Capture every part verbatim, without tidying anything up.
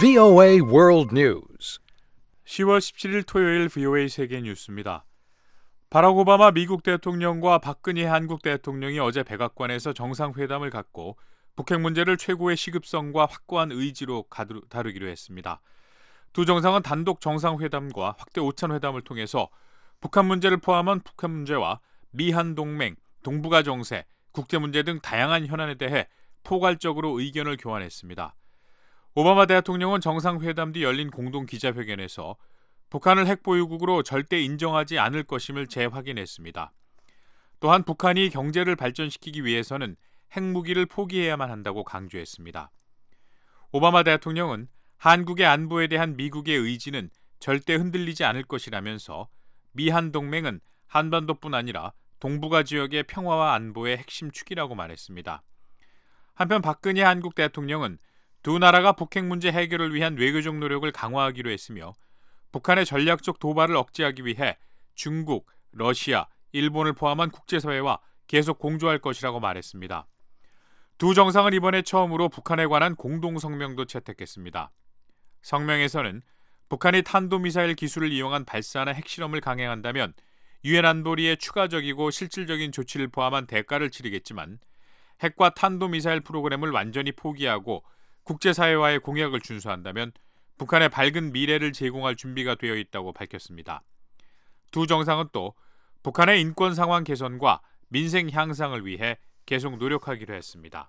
브이오에이 World News. 시월 십칠일 토요일 브이오에이 세계 뉴스입니다. 바락 오바마 미국 대통령과 박근혜 한국 대통령이 어제 백악관에서 정상회담을 갖고 북핵 문제를 최고의 시급성과 확고한 의지로 다루기로 했습니다. 두 정상은 단독 정상회담과 확대 오찬회담을 통해서 북한 문제를 포함한 북한 문제와 미한 동맹, 동북아 정세, 국제 문제 등 다양한 현안에 대해 포괄적으로 의견을 교환했습니다. 오바마 대통령은 정상회담 뒤 열린 공동 기자회견에서 북한을 핵보유국으로 절대 인정하지 않을 것임을 재확인했습니다. 또한 북한이 경제를 발전시키기 위해서는 핵무기를 포기해야만 한다고 강조했습니다. 오바마 대통령은 한국의 안보에 대한 미국의 의지는 절대 흔들리지 않을 것이라면서 미한 동맹은 한반도뿐 아니라 동북아 지역의 평화와 안보의 핵심 축이라고 말했습니다. 한편 박근혜 한국 대통령은 두 나라가 북핵 문제 해결을 위한 외교적 노력을 강화하기로 했으며 북한의 전략적 도발을 억제하기 위해 중국, 러시아, 일본을 포함한 국제사회와 계속 공조할 것이라고 말했습니다. 두 정상은 이번에 처음으로 북한에 관한 공동성명도 채택했습니다. 성명에서는 북한이 탄도미사일 기술을 이용한 발사나 핵실험을 강행한다면 유엔 안보리의 추가적이고 실질적인 조치를 포함한 대가를 치르겠지만 핵과 탄도미사일 프로그램을 완전히 포기하고 국제사회와의 공약을 준수한다면 북한의 밝은 미래를 제공할 준비가 되어 있다고 밝혔습니다. 두 정상은 또 북한의 인권 상황 개선과 민생 향상을 위해 계속 노력하기로 했습니다.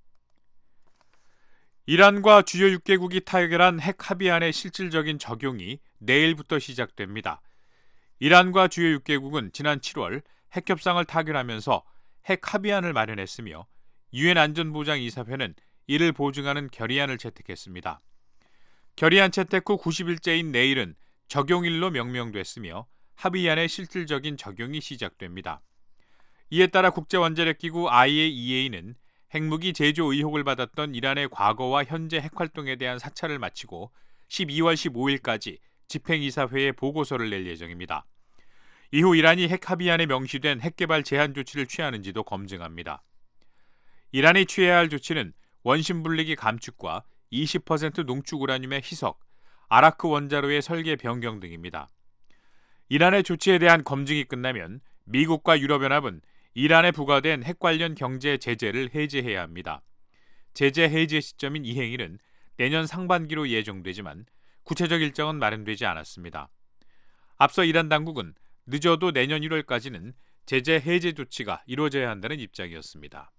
이란과 주요 육 개국이 타결한 핵 합의안의 실질적인 적용이 내일부터 시작됩니다. 이란과 주요 육 개국은 지난 칠월 핵협상을 타결하면서 핵 합의안을 마련했으며 유엔 안전보장이사회는 이를 보증하는 결의안을 채택했습니다. 결의안 채택 후 구십일째인 내일은 적용일로 명명됐으며 합의안의 실질적인 적용이 시작됩니다. 이에 따라 국제원자력기구 아이에이이에이는 핵무기 제조 의혹을 받았던 이란의 과거와 현재 핵활동에 대한 사찰을 마치고 십이월 십오일까지 집행이사회에 보고서를 낼 예정입니다. 이후 이란이 핵 합의안에 명시된 핵개발 제한 조치를 취하는지도 검증합니다. 이란이 취해야 할 조치는 원심 분리기 감축과 이십 퍼센트 농축 우라늄의 희석, 아라크 원자로의 설계 변경 등입니다. 이란의 조치에 대한 검증이 끝나면 미국과 유럽연합은 이란에 부과된 핵 관련 경제 제재를 해제해야 합니다. 제재 해제 시점인 이행일은 내년 상반기로 예정되지만 구체적 일정은 마련되지 않았습니다. 앞서 이란 당국은 늦어도 내년 일월까지는 제재 해제 조치가 이루어져야 한다는 입장이었습니다.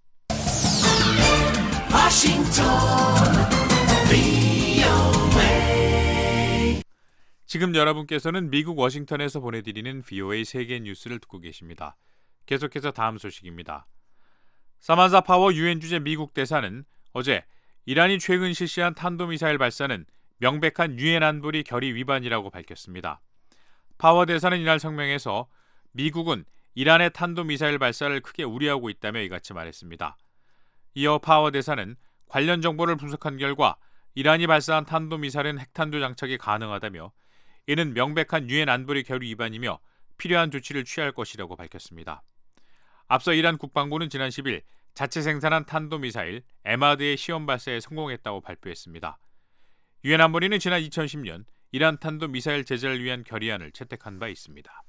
워싱턴 브이오에이 지금 여러분께서는 미국 워싱턴에서 보내드리는 브이오에이 세계 뉴스를 듣고 계십니다. 계속해서 다음 소식입니다. 사만사 파워 유엔 주재 미국 대사는 어제 이란이 최근 실시한 탄도미사일 발사는 명백한 유엔 안보리 결의 위반이라고 밝혔습니다. 파워 대사는 이날 성명에서 미국은 이란의 탄도미사일 발사를 크게 우려하고 있다며 이같이 말했습니다. 이어 파워 대사는 관련 정보를 분석한 결과 이란이 발사한 탄도미사일은 핵탄두 장착이 가능하다며 이는 명백한 유엔 안보리 결의 위반이며 필요한 조치를 취할 것이라고 밝혔습니다. 앞서 이란 국방부는 지난 십일 자체 생산한 탄도미사일 에마드의 시험 발사에 성공했다고 발표했습니다. 유엔 안보리는 지난 이천십년 이란 탄도미사일 제재를 위한 결의안을 채택한 바 있습니다.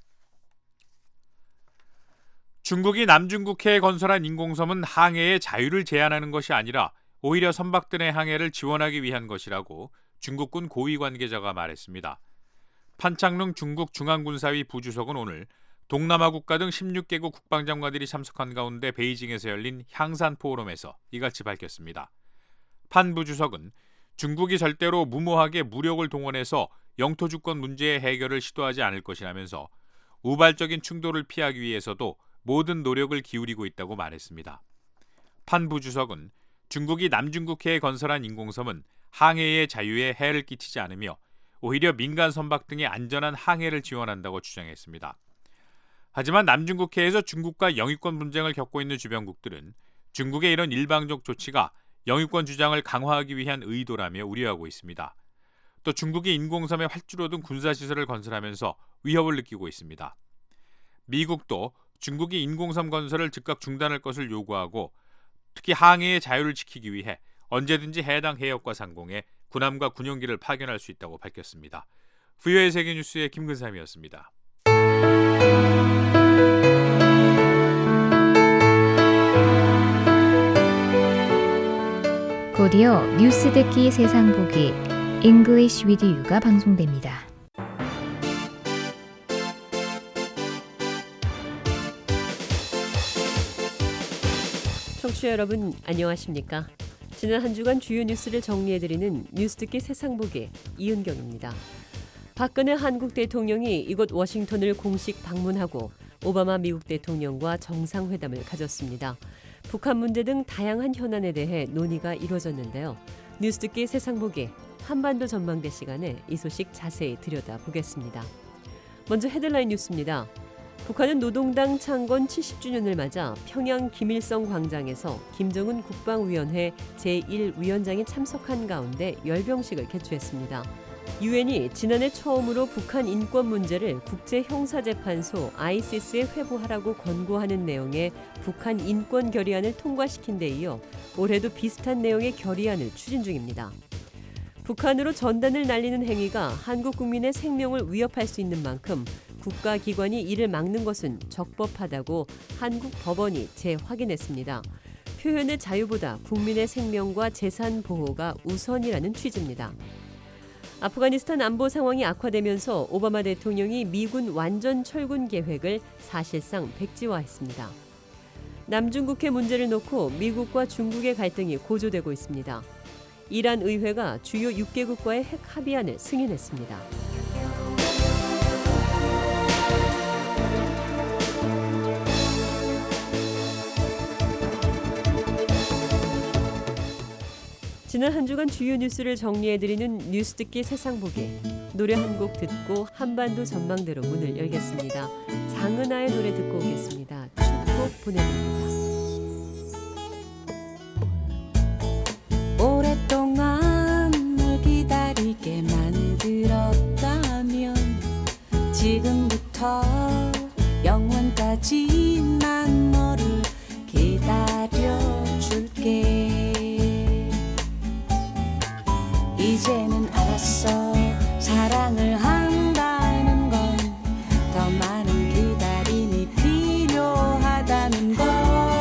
중국이 남중국해에 건설한 인공섬은 항해의 자유를 제한하는 것이 아니라 오히려 선박들의 항해를 지원하기 위한 것이라고 중국군 고위 관계자가 말했습니다. 판창릉 중국 중앙군사위 부주석은 오늘 동남아 국가 등 십육 개국 국방장관들이 참석한 가운데 베이징에서 열린 향산 포럼에서 이같이 밝혔습니다. 판 부주석은 중국이 절대로 무모하게 무력을 동원해서 영토 주권 문제의 해결을 시도하지 않을 것이라면서 우발적인 충돌을 피하기 위해서도 모든 노력을 기울이고 있다고 말했습니다. 판 부주석은 중국이 남중국해에 건설한 인공섬은 항해의 자유에 해를 끼치지 않으며 오히려 민간 선박 등의 안전한 항해를 지원한다고 주장했습니다. 하지만 남중국해에서 중국과 영유권 분쟁을 겪고 있는 주변국들은 중국의 이런 일방적 조치가 영유권 주장을 강화하기 위한 의도라며 우려하고 있습니다. 또 중국이 인공섬에 활주로 등 군사시설을 건설하면서 위협을 느끼고 있습니다. 미국도 중국이 인공섬 건설을 즉각 중단할 것을 요구하고 특히 항해의 자유를 지키기 위해 언제든지 해당 해역과 상공에 군함과 군용기를 파견할 수 있다고 밝혔습니다. 브이오에이 세계뉴스의 김근삼이었습니다. 곧이어 뉴스 듣기 세상 보기 English with You가 방송됩니다. 청취자 여러분 안녕하십니까? 지난 한 주간 주요 뉴스를 정리해드리는 뉴스 듣기 세상 보기 이은경입니다. 박근혜 한국 대통령이 이곳 워싱턴을 공식 방문하고 오바마 미국 대통령과 정상회담을 가졌습니다. 북한 문제 등 다양한 현안에 대해 논의가 이루어졌는데요. 뉴스 듣기 세상 보기 한반도 전망대 시간에 이 소식 자세히 들여다보겠습니다. 먼저 헤드라인 뉴스입니다. 북한은 노동당 창건 칠십 주년을 맞아 평양 김일성 광장에서 김정은 국방위원회 제일 위원장이 참석한 가운데 열병식을 개최했습니다. 유엔이 지난해 처음으로 북한 인권 문제를 국제형사재판소 아이시스에 회부하라고 권고하는 내용의 북한 인권 결의안을 통과시킨 데 이어 올해도 비슷한 내용의 결의안을 추진 중입니다. 북한으로 전단을 날리는 행위가 한국 국민의 생명을 위협할 수 있는 만큼 국가기관이 이를 막는 것은 적법하다고 한국 법원이 재확인했습니다. 표현의 자유보다 국민의 생명과 재산 보호가 우선이라는 취지입니다. 아프가니스탄 안보 상황이 악화되면서 오바마 대통령이 미군 완전 철군 계획을 사실상 백지화했습니다. 남중국해 문제를 놓고 미국과 중국의 갈등이 고조되고 있습니다. 이란 의회가 주요 육 개국과의 핵 합의안을 승인했습니다. 지난 한 주간 주요 뉴스를 정리해드리는 뉴스 듣기 세상 보기. 노래 한 곡 듣고 한반도 전망대로 문을 열겠습니다. 장은아의 노래 듣고 오겠습니다. 축복 보내드립니다. 오랫동안 널 기다리게 만들었다면 지금부터 영원까지 난 너를 기다려줄게. 이제는 알았어. 사랑을 한다는 건 더 많은 기다림이 필요하다는 걸.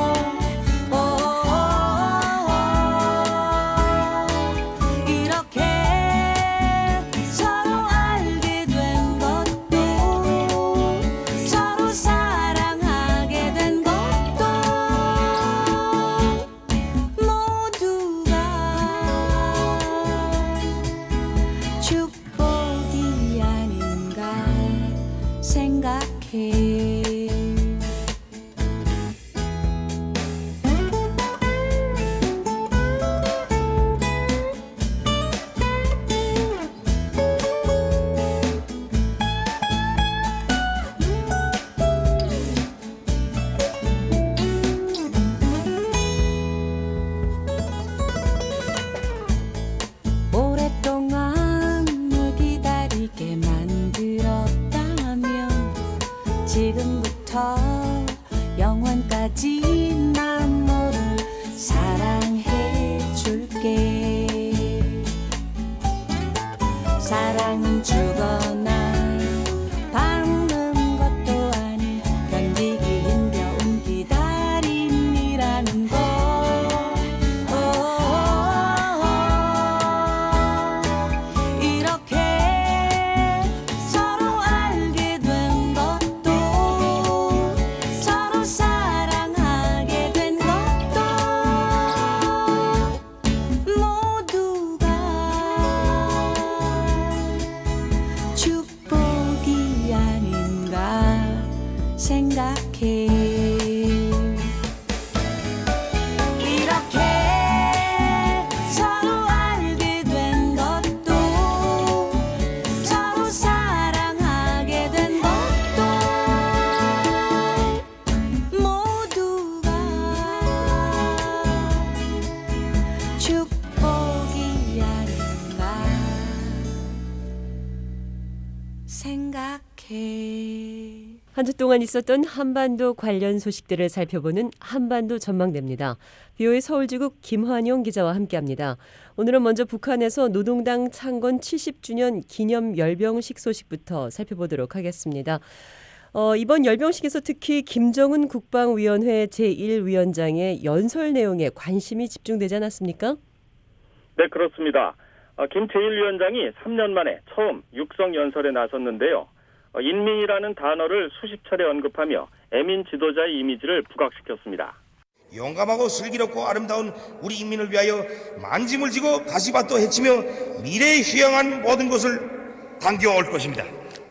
한 주 동안 있었던 한반도 관련 소식들을 살펴보는 한반도 전망대입니다. 비오에이 서울지국 김환용 기자와 함께합니다. 오늘은 먼저 북한에서 노동당 창건 칠십 주년 기념 열병식 소식부터 살펴보도록 하겠습니다. 어, 이번 열병식에서 특히 김정은 국방위원회 제일 위원장의 연설 내용에 관심이 집중되지 않았습니까? 네, 그렇습니다. 어, 김 제일 위원장이 삼 년 만에 처음 육성 연설에 나섰는데요. 어, 인민이라는 단어를 수십 차례 언급하며 애민 지도자의 이미지를 부각시켰습니다. 용감하고 슬기롭고 아름다운 우리 인민을 위하여 만짐을 지고 가시밭도 헤치며 미래에 희망한 모든 것을 당겨올 것입니다.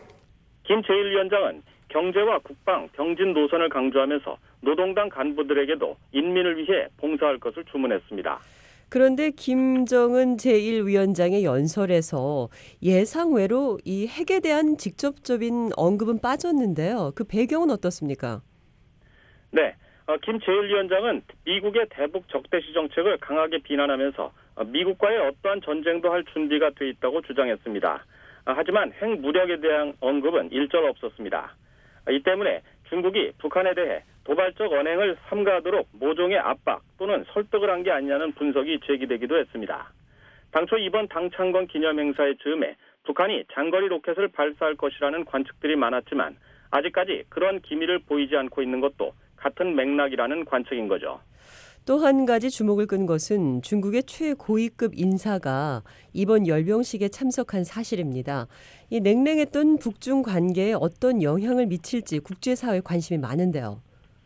김 제일 위원장은 경제와 국방, 병진 노선을 강조하면서 노동당 간부들에게도 인민을 위해 봉사할 것을 주문했습니다. 그런데 김정은 제일 위원장의 연설에서 예상외로 이 핵에 대한 직접적인 언급은 빠졌는데요. 그 배경은 어떻습니까? 네, 어, 김 제일 위원장은 미국의 대북 적대시 정책을 강하게 비난하면서 어, 미국과의 어떠한 전쟁도 할 준비가 돼 있다고 주장했습니다. 아, 하지만 핵 무력에 대한 언급은 일절 없었습니다. 아, 이 때문에 중국이 북한에 대해 도발적 언행을 삼가하도록 모종의 압박 또는 설득을 한 게 아니냐는 분석이 제기되기도 했습니다. 당초 이번 당 창건 기념행사의 즈음에 북한이 장거리 로켓을 발사할 것이라는 관측들이 많았지만 아직까지 그런 기미를 보이지 않고 있는 것도 같은 맥락이라는 관측인 거죠. 또 한 가지 주목을 끈 것은 중국의 최고위급 인사가 이번 열병식에 참석한 사실입니다. 이 냉랭했던 북중 관계에 어떤 영향을 미칠지 국제사회에 관심이 많은데요.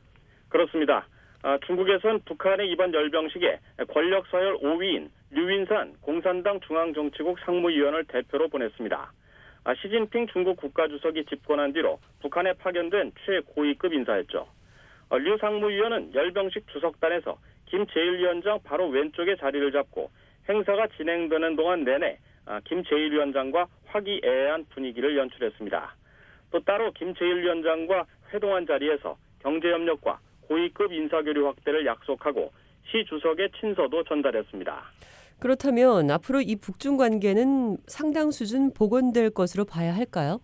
그렇습니다. 아, 중국에선 북한의 이번 열병식에 권력 서열 오 위인 류인산 공산당 중앙정치국 상무위원을 대표로 보냈습니다. 아, 시진핑 중국 국가주석이 집권한 뒤로 북한에 파견된 최고위급 인사였죠. 어, 류 상무위원은 열병식 주석단에서 김 제일 위원장 바로 왼쪽에 자리를 잡고 행사가 진행되는 동안 내내 아, 김 제일 위원장과 화기애애한 분위기를 연출했습니다. 또 따로 김 제일 위원장과 회동한 자리에서 경제협력과 고위급 인사교류 확대를 약속하고 시 주석의 친서도 전달했습니다. 그렇다면 앞으로 이 북중 관계는 상당 수준 복원될 것으로 봐야 할까요?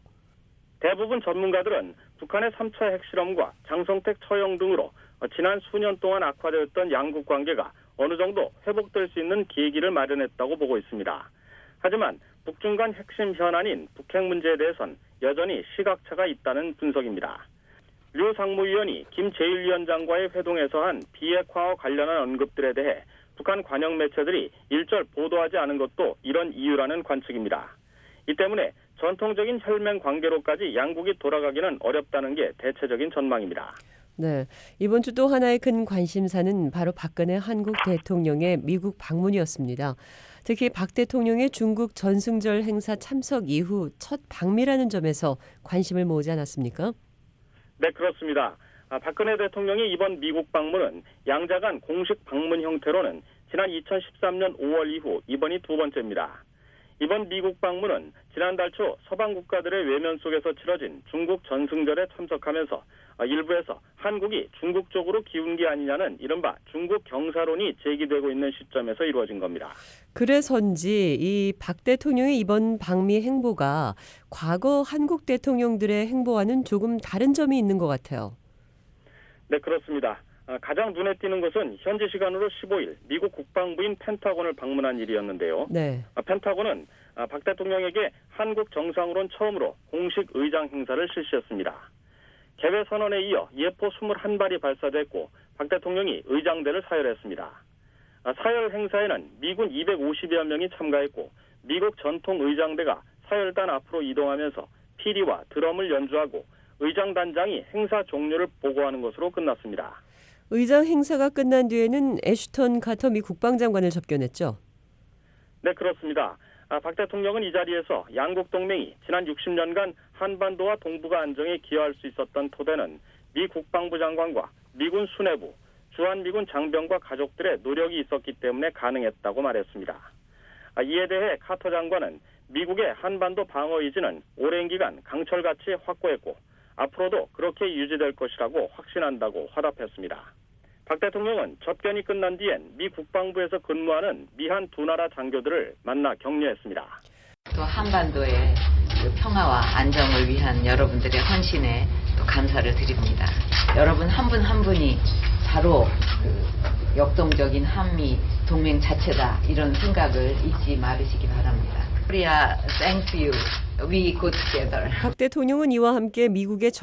대부분 전문가들은 북한의 삼 차 핵실험과 장성택 처형 등으로 지난 수년 동안 악화되었던 양국 관계가 어느 정도 회복될 수 있는 계기를 마련했다고 보고 있습니다. 하지만 북중 간 핵심 현안인 북핵 문제에 대해선 여전히 시각차가 있다는 분석입니다. 류 상무위원이 김 제일 위원장과의 회동에서 한 비핵화와 관련한 언급들에 대해 북한 관영 매체들이 일절 보도하지 않은 것도 이런 이유라는 관측입니다. 이 때문에 전통적인 혈맹 관계로까지 양국이 돌아가기는 어렵다는 게 대체적인 전망입니다. 네, 이번 주 또 하나의 큰 관심사는 바로 박근혜 한국 대통령의 미국 방문이었습니다. 특히 박 대통령의 중국 전승절 행사 참석 이후 첫 방미라는 점에서 관심을 모으지 않았습니까? 네, 그렇습니다. 아, 박근혜 대통령의 이번 미국 방문은 양자 간 공식 방문 형태로는 지난 이천십삼 년 오월 이후 이번이 두 번째입니다. 이번 미국 방문은 지난달 초 서방 국가들의 외면 속에서 치러진 중국 전승절에 참석하면서 일부에서 한국이 중국 쪽으로 기운 게 아니냐는 이른바 중국 경사론이 제기되고 있는 시점에서 이루어진 겁니다. 그래서인지 이 박 대통령의 이번 방미 행보가 과거 한국 대통령들의 행보와는 조금 다른 점이 있는 것 같아요. 네, 그렇습니다. 가장 눈에 띄는 것은 현지 시간으로 십오일 미국 국방부인 펜타곤을 방문한 일이었는데요. 네. 펜타곤은 박 대통령에게 한국 정상으론 처음으로 공식 의장 행사를 실시했습니다. 개회 선언에 이어 예포 이십일 발이 발사됐고 박 대통령이 의장대를 사열했습니다. 사열 행사에는 미군 이백오십여 명이 참가했고 미국 전통 의장대가 사열단 앞으로 이동하면서 피리와 드럼을 연주하고 의장단장이 행사 종료를 보고하는 것으로 끝났습니다. 의장 행사가 끝난 뒤에는 애슈턴 카터 미 국방장관을 접견했죠. 네, 그렇습니다. 아, 박 대통령은 이 자리에서 양국 동맹이 지난 육십 년간 한반도와 동북아 안정에 기여할 수 있었던 토대는 미 국방부 장관과 미군 수뇌부, 주한미군 장병과 가족들의 노력이 있었기 때문에 가능했다고 말했습니다. 아, 이에 대해 카터 장관은 미국의 한반도 방어 의지는 오랜 기간 강철같이 확고했고 앞으로도 그렇게 유지될 것이라고 확신한다고 화답했습니다. 박 대통령은 접견이 끝난 뒤엔 미 국방부에서 근무하는 미한 두 나라 장교들을 만나 격려했습니다. 또 한반도에 그 평화와 안정을 위한 여러분들의 헌신에 또 감사를 드립니다. 여러분 한 분 한 분이 바로 그 역동적인 한미 동맹 자체다 이런 생각을 잊지 말으시기 바랍니다. Korea, thank you. We go together. 박 대통령은 이와 함께 미국의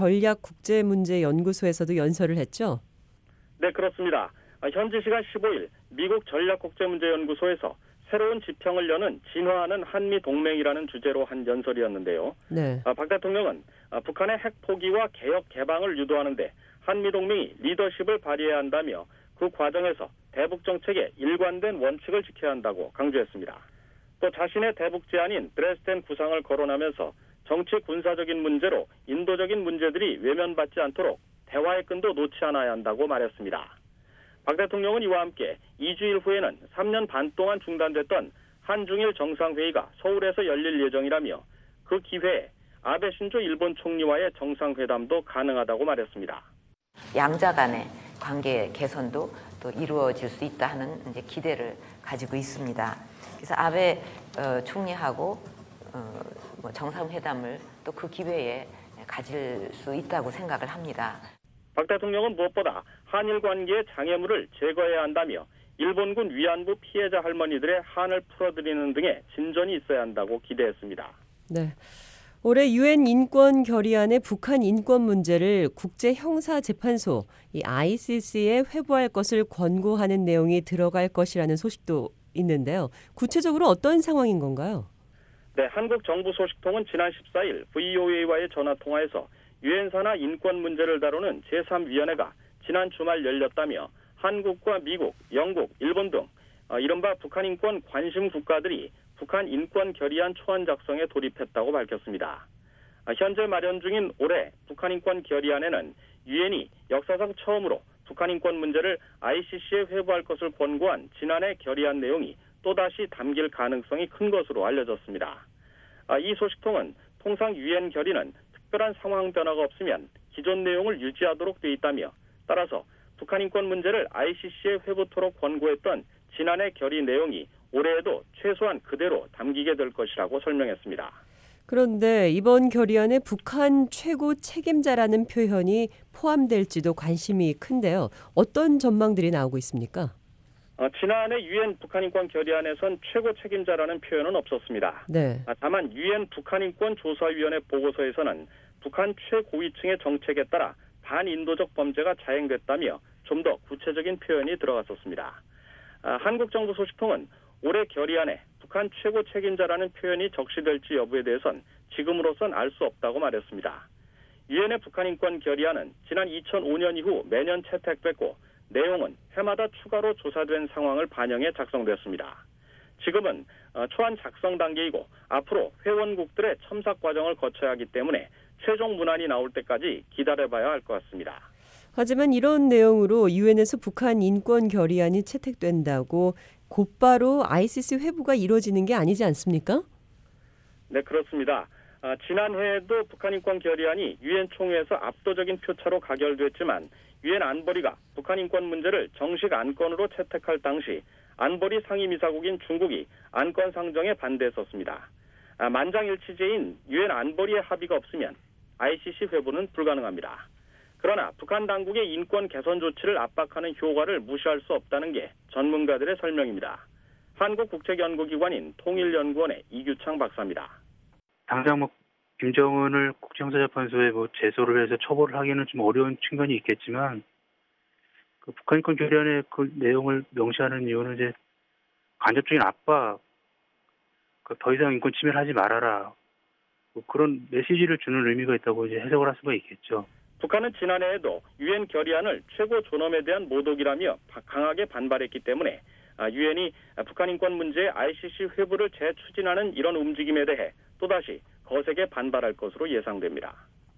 전략국제문제연구소에서도 연설을 했죠. 네, 그렇습니다. 현지 시간 십오일 미국 전략국제문제연구소에서 새로운 지평을 여는 진화하는 한미 동맹이라는 주제로 한 연설이었는데요. 네. 박 대통령은 북한의 핵 포기와 개혁 개방을 유도하는 데 한미 동맹이 리더십을 발휘해야 한다며 그 과정에서 대북 정책의 일관된 원칙을 지켜야 한다고 강조했습니다. 또 자신의 대북 제안인 드레스덴 구상을 거론하면서 정치 군사적인 문제로 인도적인 문제들이 외면받지 않도록 대화의 끈도 놓지 않아야 한다고 말했습니다. 박 대통령은 이와 함께 이 주일 후에는 삼 년 반 동안 중단됐던 한중일 정상회의가 서울에서 열릴 예정이라며 그 기회에 아베 신조 일본 총리와의 정상회담도 가능하다고 말했습니다. 양자 간의 관계 개선도 또 이루어질 수 있다 하는 이제 기대를 가지고 있습니다. 그래서 아베 어, 총리하고 어, 뭐 정상회담을 또 그 기회에 가질 수 있다고 생각을 합니다. 박 대통령은 무엇보다 한일 관계의 장애물을 제거해야 한다며 일본군 위안부 피해자 할머니들의 한을 풀어드리는 등의 진전이 있어야 한다고 기대했습니다. 네. 올해 유엔 인권 결의안의 북한 인권 문제를 국제형사재판소 이 아이씨씨에 회부할 것을 권고하는 내용이 들어갈 것이라는 소식도 있는데요. 구체적으로 어떤 상황인 건가요? 네, 한국 정부 소식통은 지난 십사일 브이오에이와의 전화통화에서 유엔 산하 인권 문제를 다루는 제삼 위원회가 지난 주말 열렸다며 한국과 미국, 영국, 일본 등 이른바 북한 인권 관심 국가들이 북한 인권 결의안 초안 작성에 돌입했다고 밝혔습니다. 현재 마련 중인 올해 북한 인권 결의안에는 유엔이 역사상 처음으로 북한 인권 문제를 아이씨씨에 회부할 것을 권고한 지난해 결의안 내용이 또다시 담길 가능성이 큰 것으로 알려졌습니다. 이 소식통은 통상 유엔 결의는 특별한 상황 변화가 없으면 기존 내용을 유지하도록 돼 있다며 따라서 북한 인권 문제를 아이씨씨에 회부토록 권고했던 지난해 결의 내용이 올해에도 최소한 그대로 담기게 될 것이라고 설명했습니다. 그런데 이번 결의안에 북한 최고 책임자라는 표현이 포함될지도 관심이 큰데요. 어떤 전망들이 나오고 있습니까? 어, 지난해 유엔 북한인권 결의안에선 최고 책임자라는 표현은 없었습니다. 네. 다만 유엔 북한인권 조사위원회 보고서에서는 북한 최고위층의 정책에 따라 반인도적 범죄가 자행됐다며 좀 더 구체적인 표현이 들어갔었습니다. 아, 한국 정부 소식통은 올해 결의안에 북한 최고 책임자라는 표현이 적시될지 여부에 대해선 지금으로선 알 수 없다고 말했습니다. 유엔의 북한인권 결의안은 지난 이천오 년 이후 매년 채택됐고 내용은 해마다 추가로 조사된 상황을 반영해 작성됐습니다. 지금은 초안 작성 단계이고 앞으로 회원국들의 첨삭 과정을 거쳐야 하기 때문에 최종 문안이 나올 때까지 기다려봐야 할 것 같습니다. 하지만 이런 내용으로 유엔에서 북한 인권 결의안이 채택된다고 곧바로 아이씨씨 회부가 이루어지는 게 아니지 않습니까? 네, 그렇습니다. 아, 지난해에도 북한 인권 결의안이 유엔 총회에서 압도적인 표차로 가결됐지만 유엔 안보리가 북한 인권 문제를 정식 안건으로 채택할 당시 안보리 상임이사국인 중국이 안건 상정에 반대했었습니다. 아, 만장일치제인 유엔 안보리의 합의가 없으면 아이씨씨 회부는 불가능합니다. 그러나 북한 당국의 인권 개선 조치를 압박하는 효과를 무시할 수 없다는 게 전문가들의 설명입니다. 한국국책연구기관인 통일연구원의 이규창 박사입니다. 당장 뭐 김정은을 국제형사재판소에 뭐 제소를 해서 처벌을 하기는 좀 어려운 측면이 있겠지만 그 북한 인권 결의안의 그 내용을 명시하는 이유는 이제 간접적인 압박, 그 더 이상 인권 침해를 하지 말아라, 뭐 그런 메시지를 주는 의미가 있다고 이제 해석을 할 수가 있겠죠. 북한은 지난해에도 유엔 결의안을 최고 존엄에 대한 모독이라며 강하게 반발했기 때문에 유엔이 북한 인권 문제의 아이씨씨 회부를 재추진하는 이런 움직임에 대해 또다시 거세게 반발할 것으로 예상됩니다.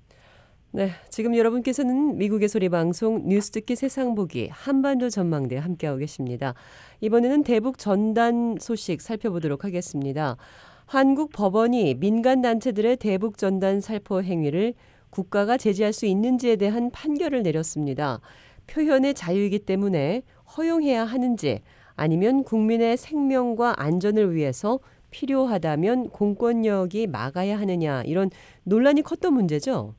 네, 지금 여러분께서는 미국의 소리 방송 뉴스 듣기 세상 보기 한반도 전망대 함께하고 계십니다. 이번에는 대북 전단 소식 살펴보도록 하겠습니다. 한국 법원이 민간 단체들의 대북 전단 살포 행위를 국가가 제재할 수 있는지에 대한 판결을 내렸습니다. 표현의 자유이기 때문에 허용해야 하는지 아니면 국민의 생명과 안전을 위해서 필요하다면 공권력이 막아야 하느냐 이런 논란이 컸던 문제죠.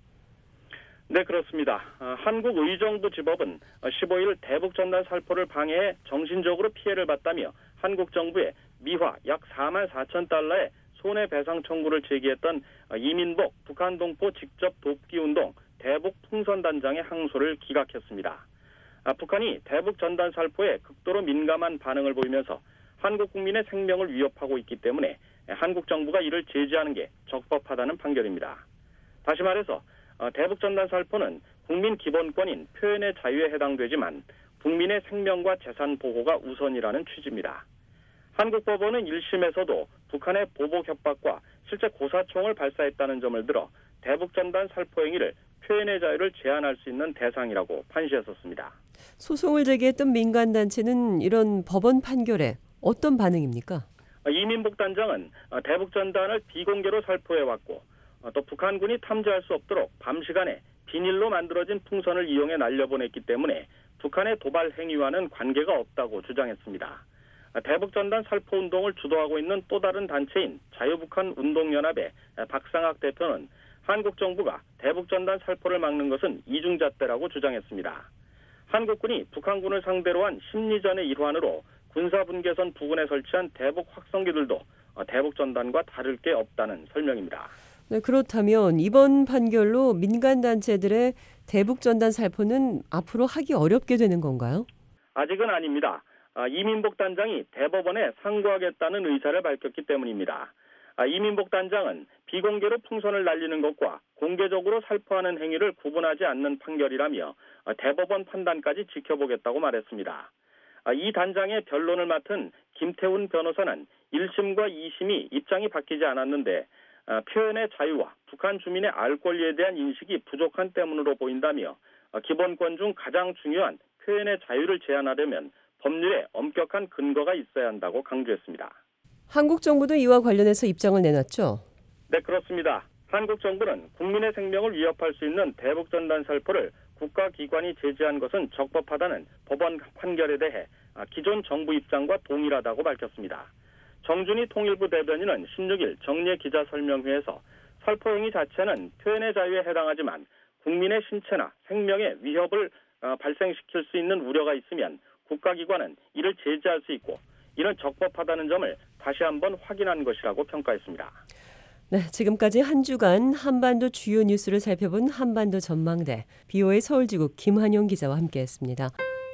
네, 그렇습니다. 어, 한국 의정부지법은 십오 일 대북전단 살포를 방해해 정신적으로 피해를 봤다며 한국 정부에 미화 약 사만 사천 달러의 손해배상 청구를 제기했던 이민복 북한 동포 직접 돕기 운동 대북 풍선단장의 항소를 기각했습니다. 아, 북한이 대북전단 살포에 극도로 민감한 반응을 보이면서 한국 국민의 생명을 위협하고 있기 때문에 한국 정부가 이를 제지하는 게 적법하다는 판결입니다. 다시 말해서 대북전단 살포는 국민 기본권인 표현의 자유에 해당되지만 국민의 생명과 재산 보호가 우선이라는 취지입니다. 한국 법원은 일 심에서도 북한의 보복 협박과 실제 고사총을 발사했다는 점을 들어 대북전단 살포 행위를 표현의 자유를 제한할 수 있는 대상이라고 판시했었습니다. 소송을 제기했던 민간단체는 이런 법원 판결에 어떤 반응입니까? 이민복 단장은 대북전단을 비공개로 살포해왔고 또 북한군이 탐지할 수 없도록 밤 시간에 비닐로 만들어진 풍선을 이용해 날려보냈기 때문에 북한의 도발 행위와는 관계가 없다고 주장했습니다. 대북전단 살포 운동을 주도하고 있는 또 다른 단체인 자유북한 운동연합의 박상학 대표는 한국 정부가 대북전단 살포를 막는 것은 이중잣대라고 주장했습니다. 한국군이 북한군을 상대로 한 심리전의 일환으로 군사분계선 부근에 설치한 대북 확성기들도 대북전단과 다를 게 없다는 설명입니다. 네, 그렇다면 이번 판결로 민간단체들의 대북전단 살포는 앞으로 하기 어렵게 되는 건가요? 아직은 아닙니다. 이민복 단장이 대법원에 상고하겠다는 의사를 밝혔기 때문입니다. 이민복 단장은 비공개로 풍선을 날리는 것과 공개적으로 살포하는 행위를 구분하지 않는 판결이라며 대법원 판단까지 지켜보겠다고 말했습니다. 이 단장의 변론을 맡은 김태훈 변호사는 일 심과 이 심이 입장이 바뀌지 않았는데 표현의 자유와 북한 주민의 알 권리에 대한 인식이 부족한 때문으로 보인다며 기본권 중 가장 중요한 표현의 자유를 제한하려면 법률에 엄격한 근거가 있어야 한다고 강조했습니다. 한국 정부도 이와 관련해서 입장을 내놨죠? 네, 그렇습니다. 한국 정부는 국민의 생명을 위협할 수 있는 대북전단 살포를 국가기관이 제지한 것은 적법하다는 법원 판결에 대해 기존 정부 입장과 동일하다고 밝혔습니다. 정준희 통일부 대변인은 십육 일 정례 기자설명회에서 살포 행위 자체는 표현의 자유에 해당하지만 국민의 신체나 생명에 위협을 발생시킬 수 있는 우려가 있으면 국가기관은 이를 제지할 수 있고 이는 적법하다는 점을 다시 한번 확인한 것이라고 평가했습니다. 네, 지금까지 한 주간 한반도 주요 뉴스를 살펴본 한반도 전망대 비오에이 서울지국 김한용 기자와 함께했습니다.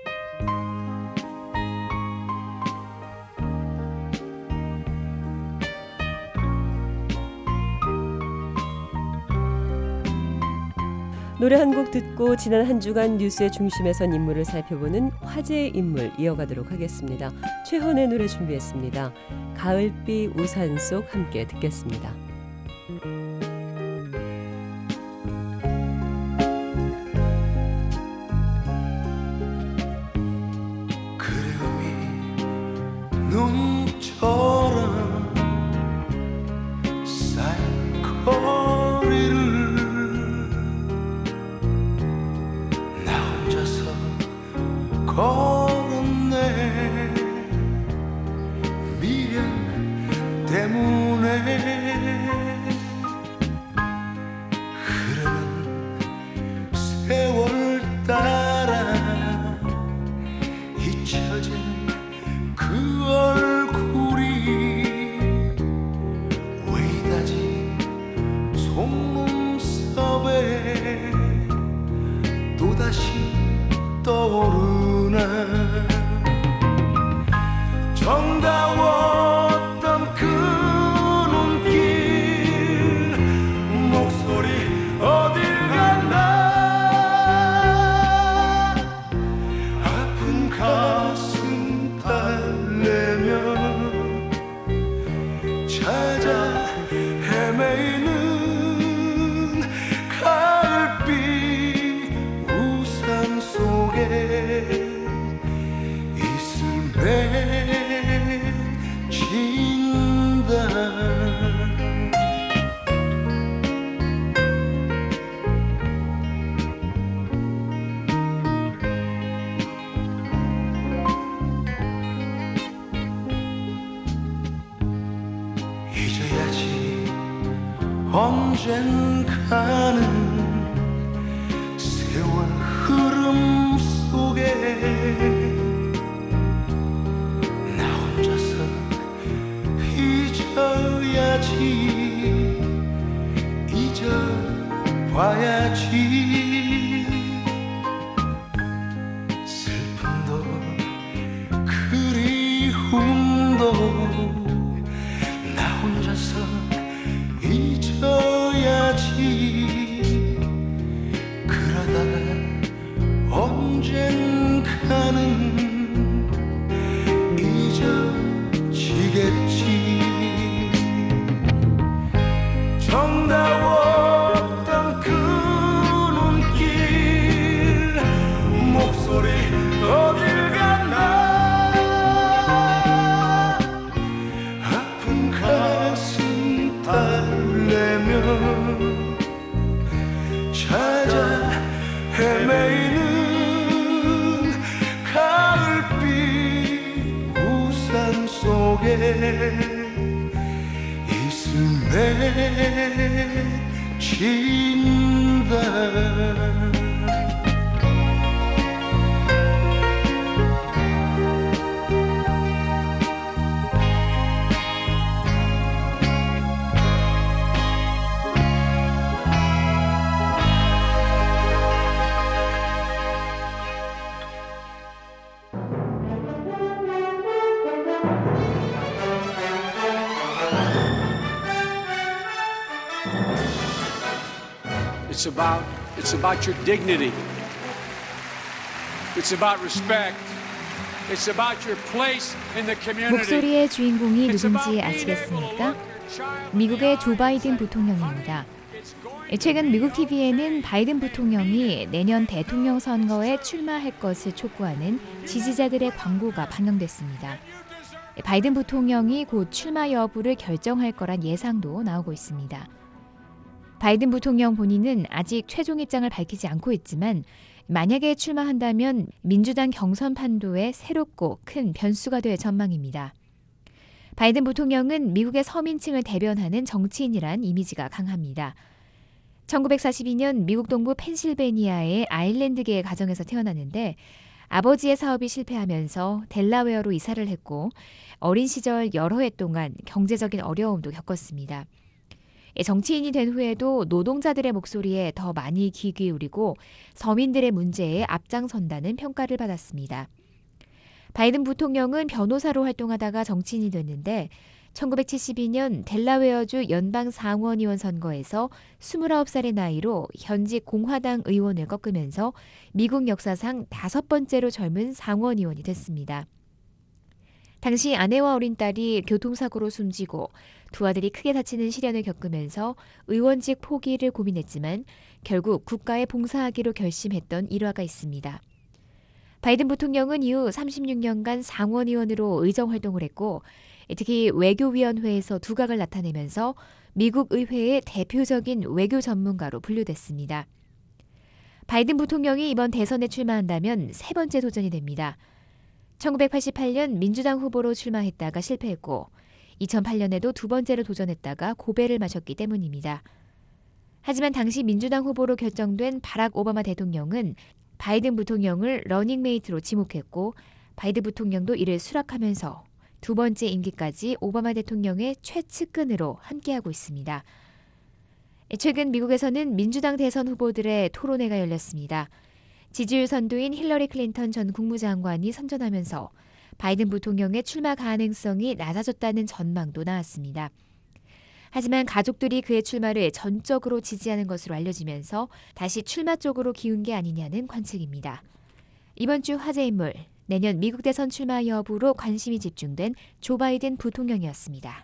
노래 한 곡 듣고 지난 한 주간 뉴스의 중심에 선 인물을 살펴보는 화제의 인물 이어가도록 하겠습니다. 최헌의 노래 준비했습니다. 가을비 우산 속 함께 듣겠습니다. 그리움이 눈처럼 쌓인 거리를 걸었네. 미련 때문에 흐르는 세월 따라 잊혀진 그 얼굴이 외다진 속눈썹에 또다시 떠오르네. 정다웠던 그 눈길 목소리 어딜 갔나. 아픈 가슴 달래며 찾아 헤매이는 가을비 우산 속에 있을매. 언젠가는 세월 흐름 속에 나 혼자서 잊어야지 잊어봐야지 슬픔도 그리움도 나 혼자서 잊어야지 그러다가 언젠가는 잊어지겠지 정다웠던 그 눈길 목소리 어딜 갔나 아픈 가슴 달래며 찾아 헤매이는 가을빛 우산 속에 이슬 맺힌다 It's about, it's about your dignity. It's about respect. It's about your place in the community. 목소리의 주인공이 누군지 아시겠습니까? 미국의 조 바이든 부통령입니다. 최근 미국 티비에는 바이든 부통령이 내년 대통령 선거에 출마할 것을 촉구하는 지지자들의 광고가 방영됐습니다. 바이든 부통령이 곧 출마 여부를 결정할 거란 예상도 나오고 있습니다. 바이든 부통령 본인은 아직 최종 입장을 밝히지 않고 있지만 만약에 출마한다면 민주당 경선 판도에 새롭고 큰 변수가 될 전망입니다. 바이든 부통령은 미국의 서민층을 대변하는 정치인이란 이미지가 강합니다. 천구백사십이 년 미국 동부 펜실베니아의 아일랜드계의 가정에서 태어났는데 아버지의 사업이 실패하면서 델라웨어로 이사를 했고 어린 시절 여러 해 동안 경제적인 어려움도 겪었습니다. 정치인이 된 후에도 노동자들의 목소리에 더 많이 귀 기울이고 서민들의 문제에 앞장선다는 평가를 받았습니다. 바이든 부통령은 변호사로 활동하다가 정치인이 됐는데 천구백칠십이 년 델라웨어주 연방 상원의원 선거에서 스물아홉 살의 나이로 현직 공화당 의원을 꺾으면서 미국 역사상 다섯 번째로 젊은 상원의원이 됐습니다. 당시 아내와 어린 딸이 교통사고로 숨지고 두 아들이 크게 다치는 시련을 겪으면서 의원직 포기를 고민했지만 결국 국가에 봉사하기로 결심했던 일화가 있습니다. 바이든 부통령은 이후 삼십육 년간 상원의원으로 의정활동을 했고 특히 외교위원회에서 두각을 나타내면서 미국 의회의 대표적인 외교 전문가로 분류됐습니다. 바이든 부통령이 이번 대선에 출마한다면 세 번째 도전이 됩니다. 천구백팔십팔 년 민주당 후보로 출마했다가 실패했고 이천팔 년에도 두 번째로 도전했다가 고배를 마셨기 때문입니다. 하지만 당시 민주당 후보로 결정된 바락 오바마 대통령은 바이든 부통령을 러닝메이트로 지목했고 바이든 부통령도 이를 수락하면서 두 번째 임기까지 오바마 대통령의 최측근으로 함께하고 있습니다. 최근 미국에서는 민주당 대선 후보들의 토론회가 열렸습니다. 지지율 선두인 힐러리 클린턴 전 국무장관이 선전하면서 바이든 부통령의 출마 가능성이 낮아졌다는 전망도 나왔습니다. 하지만 가족들이 그의 출마를 전적으로 지지하는 것으로 알려지면서 다시 출마 쪽으로 기운 게 아니냐는 관측입니다. 이번 주 화제 인물, 내년 미국 대선 출마 여부로 관심이 집중된 조 바이든 부통령이었습니다.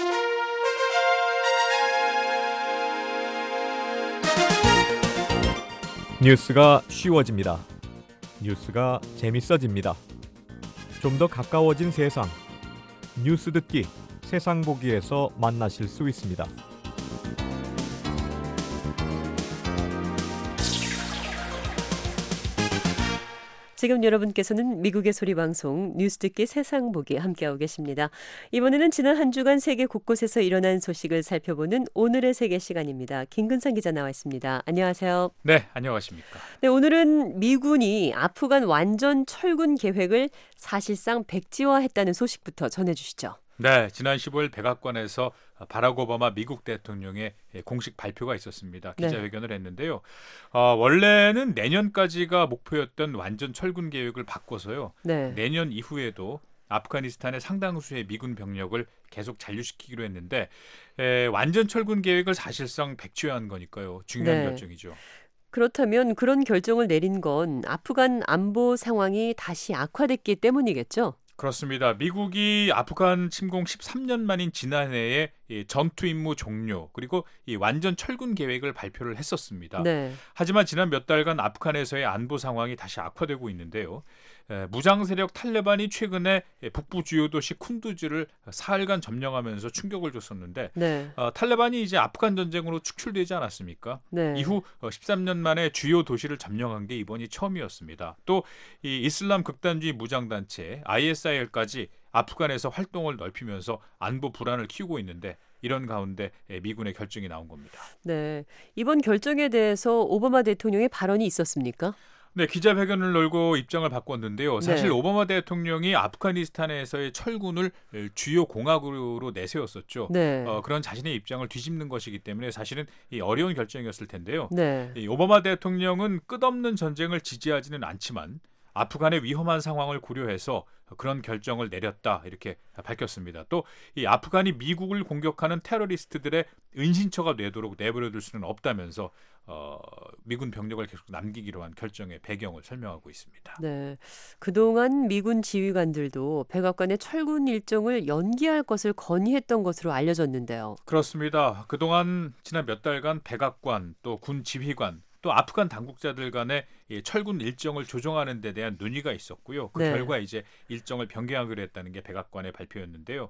뉴스가 쉬워집니다. 뉴스가 재밌어집니다. 좀 더 가까워진 세상. 뉴스 듣기, 세상 보기에서 만나실 수 있습니다. 지금 여러분께서는 미국의 소리 방송 뉴스 듣기 세상 보기 함께하고 계십니다. 이번에는 지난 한 주간 세계 곳곳에서 일어난 소식을 살펴보는 오늘의 세계 시간입니다. 김근상 기자 나와 있습니다. 안녕하세요. 네, 안녕하십니까. 네, 오늘은 미군이 아프간 완전 철군 계획을 사실상 백지화했다는 소식부터 전해주시죠. 네, 지난 십오일 백악관에서 바락 오바마 미국 대통령의 공식 발표가 있었습니다. 기자회견을 네. 했는데요. 어, 원래는 내년까지가 목표였던 완전 철군 계획을 바꿔서요. 네. 내년 이후에도 아프가니스탄의 상당수의 미군 병력을 계속 잔류시키기로 했는데 에, 완전 철군 계획을 사실상 백지화한 거니까요. 중요한 네. 결정이죠. 그렇다면 그런 결정을 내린 건 아프간 안보 상황이 다시 악화됐기 때문이겠죠? 그렇습니다. 미국이 아프간 침공 십삼 년 만인 지난해에 이 전투 임무 종료 그리고 이 완전 철군 계획을 발표를 했었습니다. 네. 하지만 지난 몇 달간 아프간에서의 안보 상황이 다시 악화되고 있는데요. 에, 무장 세력 탈레반이 최근에 북부 주요 도시 쿤두즈를 사흘간 점령하면서 충격을 줬었는데 네. 어, 탈레반이 이제 아프간 전쟁으로 축출되지 않았습니까? 네. 이후 십삼 년 만에 주요 도시를 점령한 게 이번이 처음이었습니다. 또 이 이슬람 극단주의 무장단체 아이에스아이엘까지 아프간에서 활동을 넓히면서 안보 불안을 키우고 있는데 이런 가운데 미군의 결정이 나온 겁니다. 네, 이번 결정에 대해서 오바마 대통령의 발언이 있었습니까? 네, 기자회견을 열고 입장을 바꿨는데요. 사실 네. 오바마 대통령이 아프가니스탄에서의 철군을 주요 공약으로 내세웠었죠. 네. 어, 그런 자신의 입장을 뒤집는 것이기 때문에 사실은 이 어려운 결정이었을 텐데요. 네. 이 오바마 대통령은 끝없는 전쟁을 지지하지는 않지만 아프간의 위험한 상황을 고려해서 그런 결정을 내렸다 이렇게 밝혔습니다. 또 이 아프간이 미국을 공격하는 테러리스트들의 은신처가 되도록 내버려둘 수는 없다면서 어, 미군 병력을 계속 남기기로 한 결정의 배경을 설명하고 있습니다. 네, 그동안 미군 지휘관들도 백악관의 철군 일정을 연기할 것을 건의했던 것으로 알려졌는데요. 그렇습니다. 그동안 지난 몇 달간 백악관 또 군 지휘관 또 아프간 당국자들 간의 철군 일정을 조정하는 데 대한 논의가 있었고요. 그 네. 결과 이제 일정을 변경하기로 했다는 게 백악관의 발표였는데요.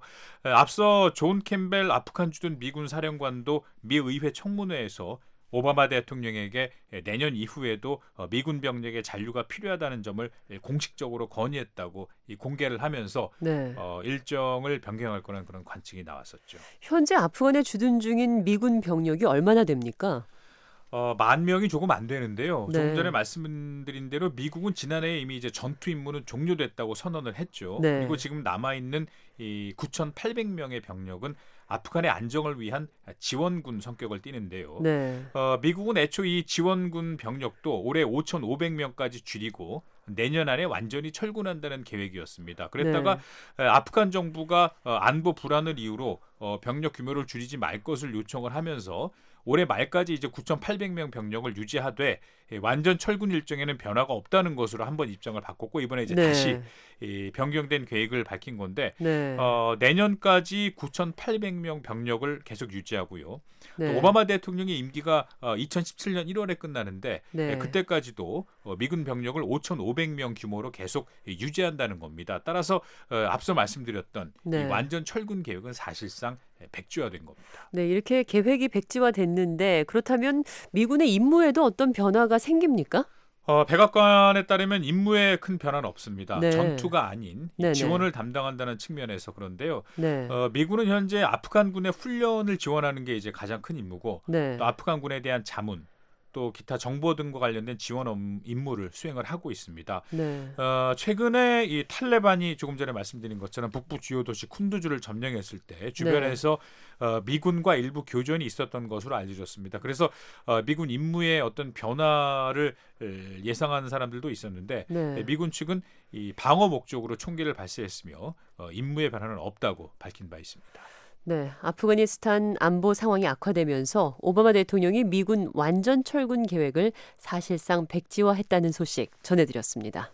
앞서 존 캠벨 아프간 주둔 미군 사령관도 미 의회 청문회에서 오바마 대통령에게 내년 이후에도 미군 병력의 잔류가 필요하다는 점을 공식적으로 건의했다고 공개를 하면서 네. 어, 일정을 변경할 거라는 그런 관측이 나왔었죠. 현재 아프간에 주둔 중인 미군 병력이 얼마나 됩니까? 어, 만 명이 조금 안 되는데요. 네. 조금 전에 말씀드린 대로 미국은 지난해에 이미 이제 전투 임무는 종료됐다고 선언을 했죠. 네. 그리고 지금 남아 있는 이 구천팔백 명의 병력은 아프간의 안정을 위한 지원군 성격을 띠는데요. 네. 어, 미국은 애초 이 지원군 병력도 올해 오천오백 명까지 줄이고 내년 안에 완전히 철군한다는 계획이었습니다. 그랬다가 네. 아프간 정부가 안보 불안을 이유로 병력 규모를 줄이지 말 것을 요청을 하면서 올해 말까지 이제 구천팔백 명 병력을 유지하되 완전 철군 일정에는 변화가 없다는 것으로 한번 입장을 바꿨고 이번에 이제 네. 다시 이 변경된 계획을 밝힌 건데 네. 어, 내년까지 구천팔백 명 병력을 계속 유지하고요. 네. 또 오바마 대통령의 임기가 어, 이천십칠 년 일월에 끝나는데 네. 그때까지도 어, 미군 병력을 오천오백 명 규모로 계속 유지한다는 겁니다. 따라서 어, 앞서 말씀드렸던 네. 이 완전 철군 계획은 사실상 백지화된 겁니다. 네, 이렇게 계획이 백지화됐는데 그렇다면 미군의 임무에도 어떤 변화가 생깁니까? 어, 백악관에 따르면 임무에 큰 변화는 없습니다. 네. 전투가 아닌 지원을 담당한다는 측면에서 그런데요. 네. 어, 미군은 현재 아프간군의 훈련을 지원하는 게 이제 가장 큰 임무고 네. 또 아프간군에 대한 자문 또 기타 정보 등과 관련된 지원 임무를 수행을 하고 있습니다. 네. 어, 최근에 이 탈레반이 조금 전에 말씀드린 것처럼 북부 주요 도시 쿤두즈를 점령했을 때 주변에서 네. 어, 미군과 일부 교전이 있었던 것으로 알려졌습니다. 그래서 어, 미군 임무에 어떤 변화를 예상하는 사람들도 있었는데 네. 미군 측은 이 방어 목적으로 총기를 발사했으며 어, 임무의 변화는 없다고 밝힌 바 있습니다. 네, 아프가니스탄 안보 상황이 악화되면서 오바마 대통령이 미군 완전 철군 계획을 사실상 백지화했다는 소식 전해드렸습니다.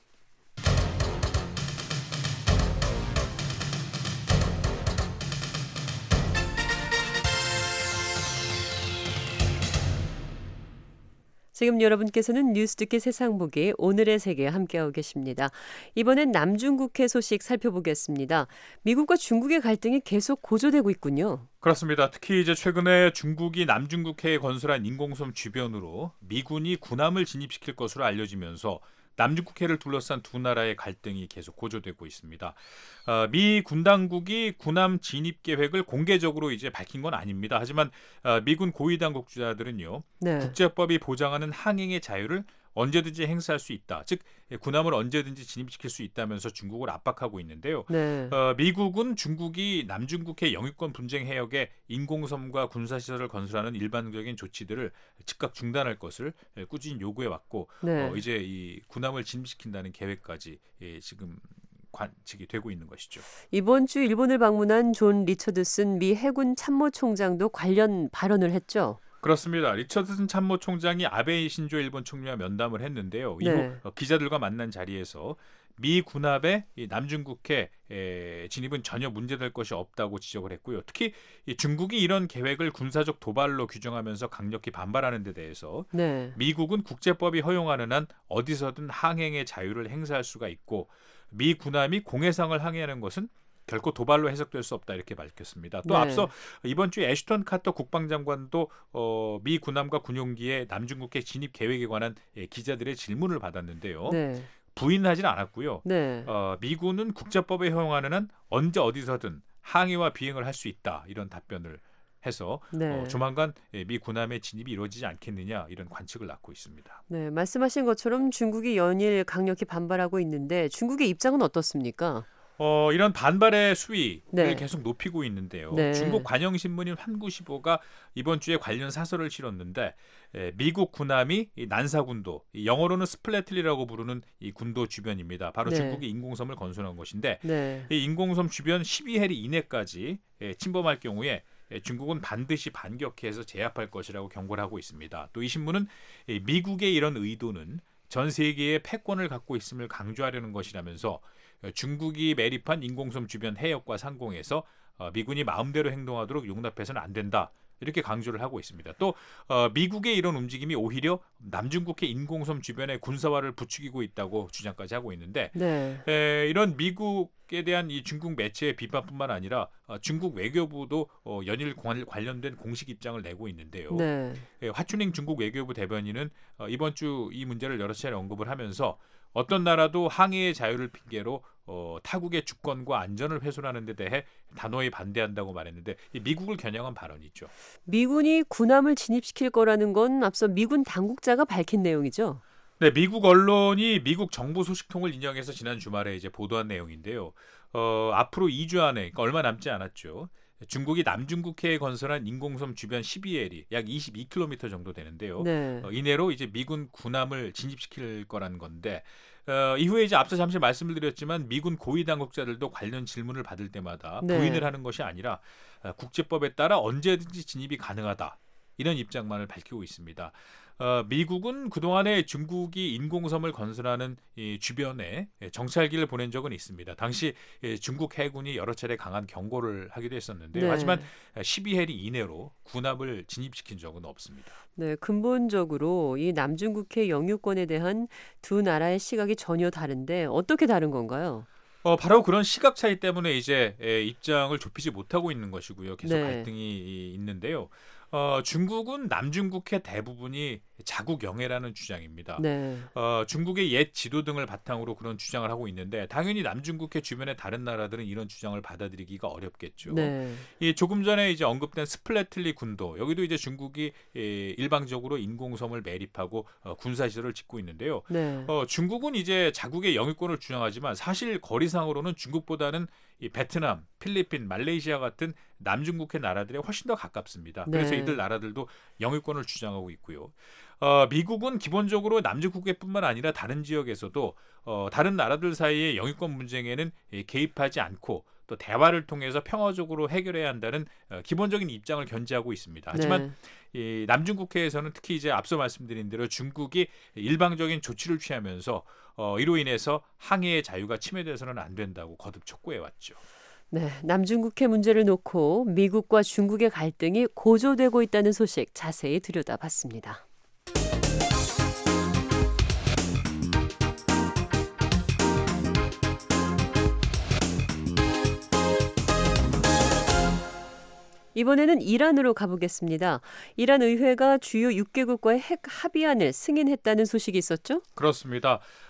지금 여러분께서는 뉴스 듣기 세상 보기 오늘의 세계 함께하고 계십니다. 이번엔 남중국해 소식 살펴보겠습니다. 미국과 중국의 갈등이 계속 고조되고 있군요. 그렇습니다. 특히 이제 최근에 중국이 남중국해에 건설한 인공섬 주변으로 미군이 군함을 진입시킬 것으로 알려지면서 남중국해를 둘러싼 두 나라의 갈등이 계속 고조되고 있습니다. 어, 미 군 당국이 군함 진입 계획을 공개적으로 이제 밝힌 건 아닙니다. 하지만 어, 미군 고위 당국자들은요, 네. 국제법이 보장하는 항행의 자유를 언제든지 행사할 수 있다. 즉 군함을 언제든지 진입시킬 수 있다면서 중국을 압박하고 있는데요. 네. 어, 미국은 중국이 남중국해 영유권 분쟁 해역에 인공섬과 군사시설을 건설하는 일반적인 조치들을 즉각 중단할 것을 꾸준히 요구해왔고 네. 어, 이제 이 군함을 진입시킨다는 계획까지 예, 지금 관측이 되고 있는 것이죠. 이번 주 일본을 방문한 존 리처드슨 미 해군 참모총장도 관련 발언을 했죠. 그렇습니다. 리처드슨 참모총장이 아베 신조 일본 총리와 면담을 했는데요. 이후 네. 기자들과 만난 자리에서 미 군함의 남중국해 진입은 전혀 문제될 것이 없다고 지적을 했고요. 특히 중국이 이런 계획을 군사적 도발로 규정하면서 강력히 반발하는 데 대해서 네. 미국은 국제법이 허용하는 한 어디서든 항행의 자유를 행사할 수가 있고 미 군함이 공해상을 항해하는 것은 결코 도발로 해석될 수 없다 이렇게 밝혔습니다. 또 네. 앞서 이번 주에 애슈턴 카터 국방장관도 어, 미 군함과 군용기의 남중국해 진입 계획에 관한 예, 기자들의 질문을 받았는데요. 네. 부인하진 않았고요. 네. 어, 미군은 국제법에 허용하는 한 언제 어디서든 항해와 비행을 할 수 있다 이런 답변을 해서 네. 어, 조만간 미 군함의 진입이 이루어지지 않겠느냐 이런 관측을 낳고 있습니다. 네, 말씀하신 것처럼 중국이 연일 강력히 반발하고 있는데 중국의 입장은 어떻습니까? 어, 이런 반발의 수위를 네. 계속 높이고 있는데요. 네. 중국 관영신문인 환구시보가 이번 주에 관련 사설을 실었는데 에, 미국 군함이 이 난사군도, 이 영어로는 스플래틀리라고 부르는 이 군도 주변입니다. 바로 네. 중국이 인공섬을 건설한 것인데 네. 이 인공섬 주변 십이 해리 이내까지 에, 침범할 경우에 에, 중국은 반드시 반격해서 제압할 것이라고 경고를 하고 있습니다. 또 이 신문은 이 미국의 이런 의도는 전 세계의 패권을 갖고 있음을 강조하려는 것이라면서 중국이 매립한 인공섬 주변 해역과 상공에서 미군이 마음대로 행동하도록 용납해서는 안 된다. 이렇게 강조를 하고 있습니다. 또 어, 미국의 이런 움직임이 오히려 남중국해 인공섬 주변의 군사화를 부추기고 있다고 주장까지 하고 있는데 네. 에, 이런 미국에 대한 이 중국 매체의 비판뿐만 아니라 어, 중국 외교부도 어, 연일 관련된 공식 입장을 내고 있는데요. 네. 에, 화춘잉 중국 외교부 대변인은 어, 이번 주 이 문제를 여러 차례 언급을 하면서 어떤 나라도 항해의 자유를 핑계로 어, 타국의 주권과 안전을 훼손하는 데 대해 단호히 반대한다고 말했는데 이 미국을 겨냥한 발언이죠. 미군이 군함을 진입시킬 거라는 건 앞서 미군 당국자가 밝힌 내용이죠. 네, 미국 언론이 미국 정부 소식통을 인용해서 지난 주말에 이제 보도한 내용인데요. 어, 앞으로 이 주 안에 그러니까 얼마 남지 않았죠. 중국이 남중국해에 건설한 인공섬 주변 십이 해리 약 이십이 킬로미터 정도 되는데요. 네. 어, 이내로 이제 미군 군함을 진입시킬 거라는 건데 어, 이후에 이제 앞서 잠시 말씀을 드렸지만 미군 고위 당국자들도 관련 질문을 받을 때마다 네. 부인을 하는 것이 아니라 어, 국제법에 따라 언제든지 진입이 가능하다 이런 입장만을 밝히고 있습니다. 어, 미국은 그동안에 중국이 인공섬을 건설하는 이 주변에 정찰기를 보낸 적은 있습니다. 당시 중국 해군이 여러 차례 강한 경고를 하기도 했었는데요. 네. 하지만 십이 해리 이내로 군함을 진입시킨 적은 없습니다. 네, 근본적으로 이 남중국해 영유권에 대한 두 나라의 시각이 전혀 다른데 어떻게 다른 건가요? 어, 바로 그런 시각 차이 때문에 이제 에, 입장을 좁히지 못하고 있는 것이고요. 계속 네. 갈등이 있는데요. 어, 중국은 남중국해 대부분이 자국 영해라는 주장입니다. 네. 어, 중국의 옛 지도 등을 바탕으로 그런 주장을 하고 있는데 당연히 남중국해 주변의 다른 나라들은 이런 주장을 받아들이기가 어렵겠죠. 네. 이 조금 전에 이제 언급된 스플래틀리 군도 여기도 이제 중국이 예, 일방적으로 인공섬을 매립하고 어, 군사시설을 짓고 있는데요. 네. 어, 중국은 이제 자국의 영유권을 주장하지만 사실 거리상으로는 중국보다는 이 베트남, 필리핀, 말레이시아 같은 남중국해 나라들에 훨씬 더 가깝습니다. 그래서 네. 이들 나라들도 영유권을 주장하고 있고요. 어, 미국은 기본적으로 남중국해뿐만 아니라 다른 지역에서도 어, 다른 나라들 사이의 영유권 분쟁에는 예, 개입하지 않고 또 대화를 통해서 평화적으로 해결해야 한다는 어, 기본적인 입장을 견지하고 있습니다. 하지만 네. 이 남중국해에서는 특히 이제 앞서 말씀드린 대로 중국이 일방적인 조치를 취하면서 어, 이로 인해서 항해의 자유가 침해돼서는 안 된다고 거듭 촉구해왔죠. 네, 남중국해 문제를 놓고 미국과 중국의 갈등이 고조되고 있다는 소식 자세히 들여다봤습니다. 이번에는 이란으로 가보겠습니다. 이란 의회가 주요 육 개국과의 핵 합의안을 승인했다는 소식이 있었죠? 그렇습니다.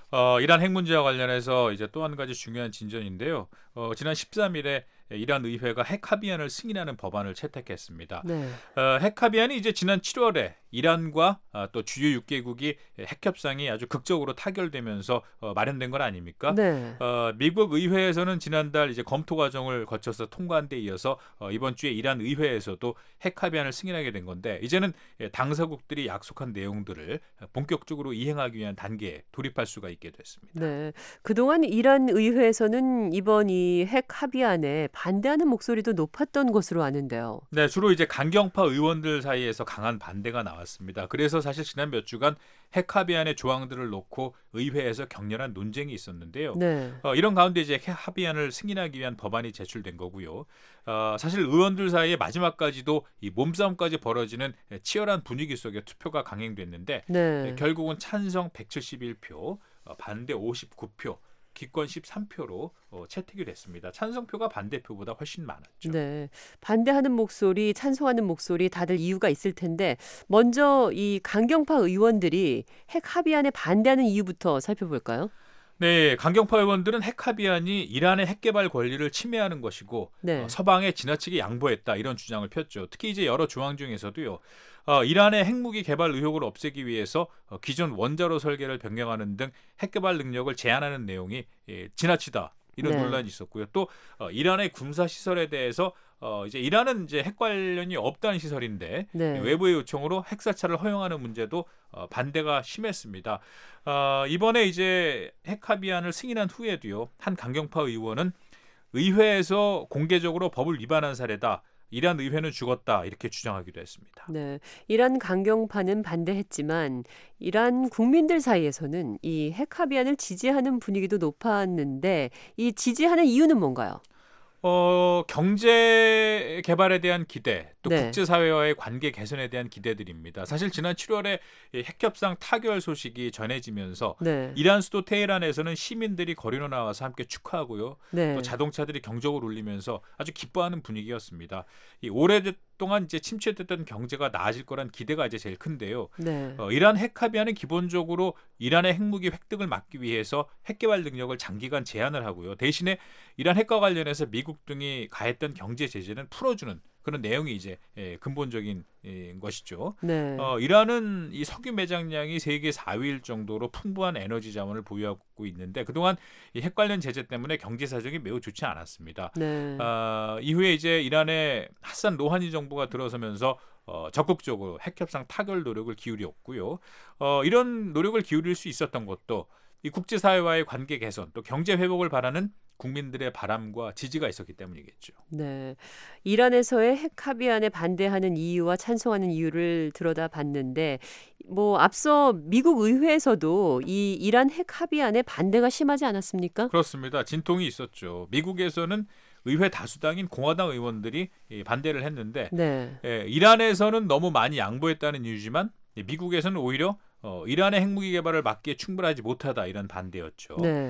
어, 이란 핵 문제와 관련해서 이제 또 한 가지 중요한 진전인데요. 어, 지난 십삼 일에 이란 의회가 핵 합의안을 승인하는 법안을 채택했습니다. 네. 어, 핵 합의안이 이제 지난 칠월에 이란과 어, 또 주요 육 개국이 핵 협상이 아주 극적으로 타결되면서 어, 마련된 건 아닙니까? 네. 어, 미국 의회에서는 지난달 이제 검토 과정을 거쳐서 통과한 데 이어서 어, 이번 주에 이란 의회에서도 핵 합의안을 승인하게 된 건데 이제는 당사국들이 약속한 내용들을 본격적으로 이행하기 위한 단계에 돌입할 수가 있게 됐습니다. 네. 그동안 이란 의회에서는 이번 이 핵 합의안에 반대하는 목소리도 높았던 것으로 아는데요. 네, 주로 이제 강경파 의원들 사이에서 강한 반대가 나왔습니다. 그래서 사실 지난 몇 주간 핵 합의안의 조항들을 놓고 의회에서 격렬한 논쟁이 있었는데요. 네. 어, 이런 가운데 이제 핵 합의안을 승인하기 위한 법안이 제출된 거고요. 어, 사실 의원들 사이에 마지막까지도 이 몸싸움까지 벌어지는 치열한 분위기 속에 투표가 강행됐는데 네. 결국은 찬성 백칠십일 표, 어, 반대 오십구 표. 기권 십삼 표로 어, 채택이 됐습니다. 찬성표가 반대표보다 훨씬 많았죠. 네, 반대하는 목소리, 찬성하는 목소리 다들 이유가 있을 텐데 먼저 이 강경파 의원들이 핵 합의안에 반대하는 이유부터 살펴볼까요? 네, 강경파 의원들은 핵 합의안이 이란의 핵 개발 권리를 침해하는 것이고 네. 어, 서방에 지나치게 양보했다 이런 주장을 폈죠. 특히 이제 여러 조항 중에서도요. 어, 이란의 핵무기 개발 의혹을 없애기 위해서 어, 기존 원자로 설계를 변경하는 등 핵 개발 능력을 제한하는 내용이 예, 지나치다 이런 네. 논란이 있었고요. 또 어, 이란의 군사 시설에 대해서 어, 이제 이란은 이제 핵 관련이 없다는 시설인데 네. 외부의 요청으로 핵사찰을 허용하는 문제도 어, 반대가 심했습니다. 어, 이번에 이제 핵 합의안을 승인한 후에도요. 한 강경파 의원은 의회에서 공개적으로 법을 위반한 사례다. 이란 의회는 죽었다 이렇게 주장하기도 했습니다. 네, 이란 강경파는 반대했지만 이란 국민들 사이에서는 이 핵 합의안을 지지하는 분위기도 높았는데 이 지지하는 이유는 뭔가요? 어, 경제 개발에 대한 기대, 또 네. 국제사회와의 관계 개선에 대한 기대들입니다. 사실 지난 칠월에 핵협상 타결 소식이 전해지면서 네. 이란 수도 테헤란에서는 시민들이 거리로 나와서 함께 축하하고요. 네. 또 자동차들이 경적을 울리면서 아주 기뻐하는 분위기였습니다. 이 오랫동안 이제 침체됐던 경제가 나아질 거란 기대가 이제 제일 큰데요. 네. 어, 이란 핵 합의안은 기본적으로 이란의 핵무기 획득을 막기 위해서 핵 개발 능력을 장기간 제한을 하고요. 대신에 이란 핵과 관련해서 미국 등이 가했던 경제 제재는 풀어주는 그런 내용이 이제 예, 근본적인 예, 것이죠. 네. 어, 이란은 이 석유 매장량이 세계 사 위일 정도로 풍부한 에너지 자원을 보유하고 있는데 그동안 이 핵 관련 제재 때문에 경제 사정이 매우 좋지 않았습니다. 네. 어, 이후에 이제 이란의 하산 로하니 정부가 들어서면서 어, 적극적으로 핵 협상 타결 노력을 기울였고요. 어, 이런 노력을 기울일 수 있었던 것도 이 국제사회와의 관계 개선 또 경제 회복을 바라는 국민들의 바람과 지지가 있었기 때문이겠죠. 네, 이란에서의 핵 합의안에 반대하는 이유와 찬성하는 이유를 들여다봤는데 뭐 앞서 미국 의회에서도 이 이란 핵 합의안에 반대가 심하지 않았습니까? 그렇습니다. 진통이 있었죠. 미국에서는 의회 다수당인 공화당 의원들이 반대를 했는데 네. 예, 이란에서는 너무 많이 양보했다는 이유지만 미국에서는 오히려 어, 이란의 핵무기 개발을 막기에 충분하지 못하다 이런 반대였죠. 네.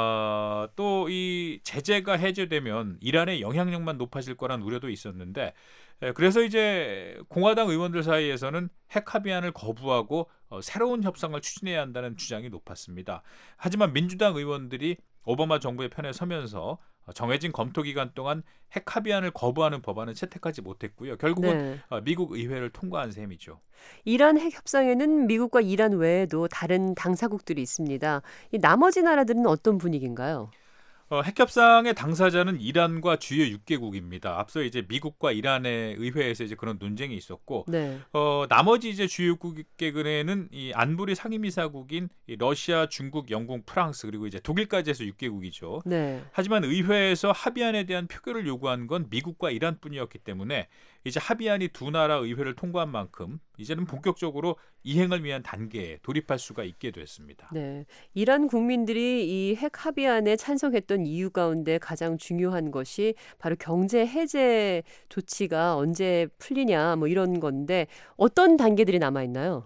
어, 또 이 제재가 해제되면 이란의 영향력만 높아질 거란 우려도 있었는데 에, 그래서 이제 공화당 의원들 사이에서는 핵 합의안을 거부하고 어, 새로운 협상을 추진해야 한다는 주장이 높았습니다. 하지만 민주당 의원들이 오바마 정부의 편에 서면서 정해진 검토 기간 동안 핵 합의안을 거부하는 법안은 채택하지 못했고요. 결국은 네. 미국 의회를 통과한 셈이죠. 이란 핵 협상에는 미국과 이란 외에도 다른 당사국들이 있습니다. 이 나머지 나라들은 어떤 분위기인가요? 어, 핵협상의 당사자는 이란과 주요 육 개국입니다. 앞서 이제 미국과 이란의 의회에서 이제 그런 논쟁이 있었고, 네. 어, 나머지 이제 주요 육 개국에는 이 안보리 상임이사국인 이 러시아, 중국, 영국, 프랑스 그리고 이제 독일까지 해서 육 개국이죠. 네. 하지만 의회에서 합의안에 대한 표결을 요구한 건 미국과 이란뿐이었기 때문에 이제 합의안이 두 나라 의회를 통과한 만큼 이제는 본격적으로 이행을 위한 단계에 돌입할 수가 있게 됐습니다. 네, 이란 국민들이 이 핵 합의안에 찬성했던 이유 가운데 가장 중요한 것이 바로 경제 해제 조치가 언제 풀리냐 뭐 이런 건데 어떤 단계들이 남아 있나요?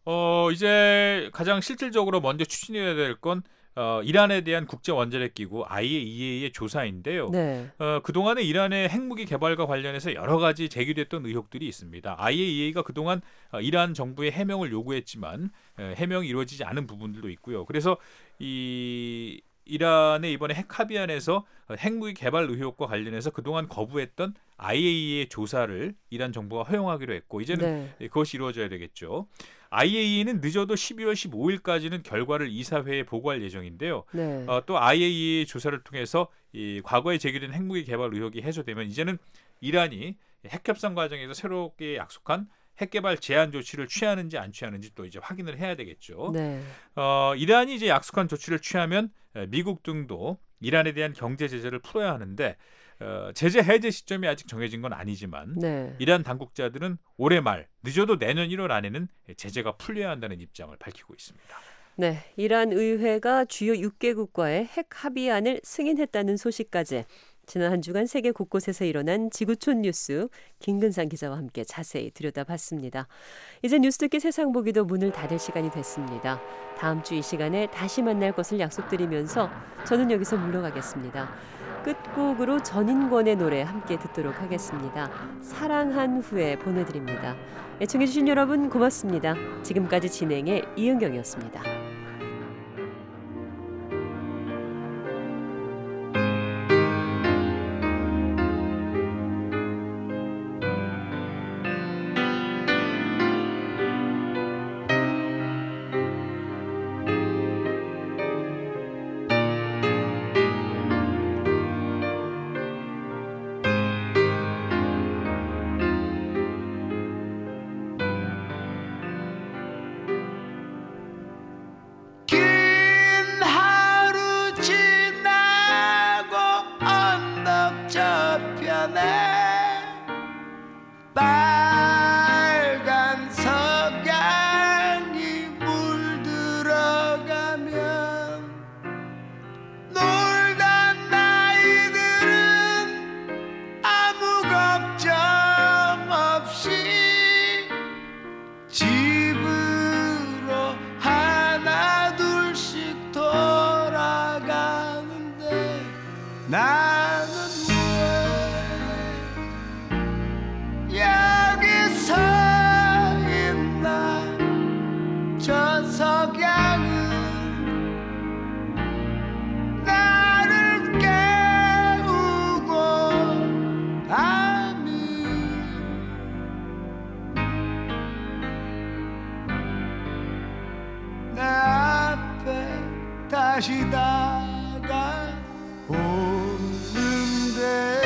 어, 이제 가장 실질적으로 먼저 추진해야 될 건 어, 이란에 대한 국제 원자력 기구 아이에이이에이의 조사인데요. 네. 어, 그동안에 이란의 핵무기 개발과 관련해서 여러 가지 제기됐던 의혹들이 있습니다. 아이에이이에이가 그동안 어, 이란 정부의 해명을 요구했지만 에, 해명이 이루어지지 않은 부분들도 있고요. 그래서 이 이란의 이번에 핵 합의안에서 핵무기 개발 의혹과 관련해서 그동안 거부했던 아이에이이의 조사를 이란 정부가 허용하기로 했고 이제는 네. 그것이 이루어져야 되겠죠. 아이에이이는 늦어도 십이월 십오일까지는 결과를 이사회에 보고할 예정인데요. 네. 어, 또 아이에이이의 조사를 통해서 이 과거에 제기된 핵무기 개발 의혹이 해소되면 이제는 이란이 핵협상 과정에서 새롭게 약속한 핵개발 제한 조치를 취하는지 안 취하는지 또 이제 확인을 해야 되겠죠. 네. 어, 이란이 이제 약속한 조치를 취하면 미국 등도 이란에 대한 경제 제재를 풀어야 하는데 어, 제재 해제 시점이 아직 정해진 건 아니지만 네. 이란 당국자들은 올해 말 늦어도 내년 일월 안에는 제재가 풀려야 한다는 입장을 밝히고 있습니다. 네, 이란 의회가 주요 육 개국과의 핵 합의안을 승인했다는 소식까지 지난 한 주간 세계 곳곳에서 일어난 지구촌 뉴스 김근상 기자와 함께 자세히 들여다봤습니다. 이제 뉴스 듣기 세상 보기도 문을 닫을 시간이 됐습니다. 다음 주 이 시간에 다시 만날 것을 약속드리면서 저는 여기서 물러가겠습니다. 끝곡으로 전인권의 노래 함께 듣도록 하겠습니다. 사랑한 후에 보내드립니다. 애청해주신 여러분 고맙습니다. 지금까지 진행의 이은경이었습니다. 빨간 석양이 물들어가면 놀던 나이들은 아무 걱정 없이 집으로 하나 둘씩 돌아가는데 나는 여기서 있나 저 석양은 나를 깨우고 밤이 내 앞에 다시 다가오는데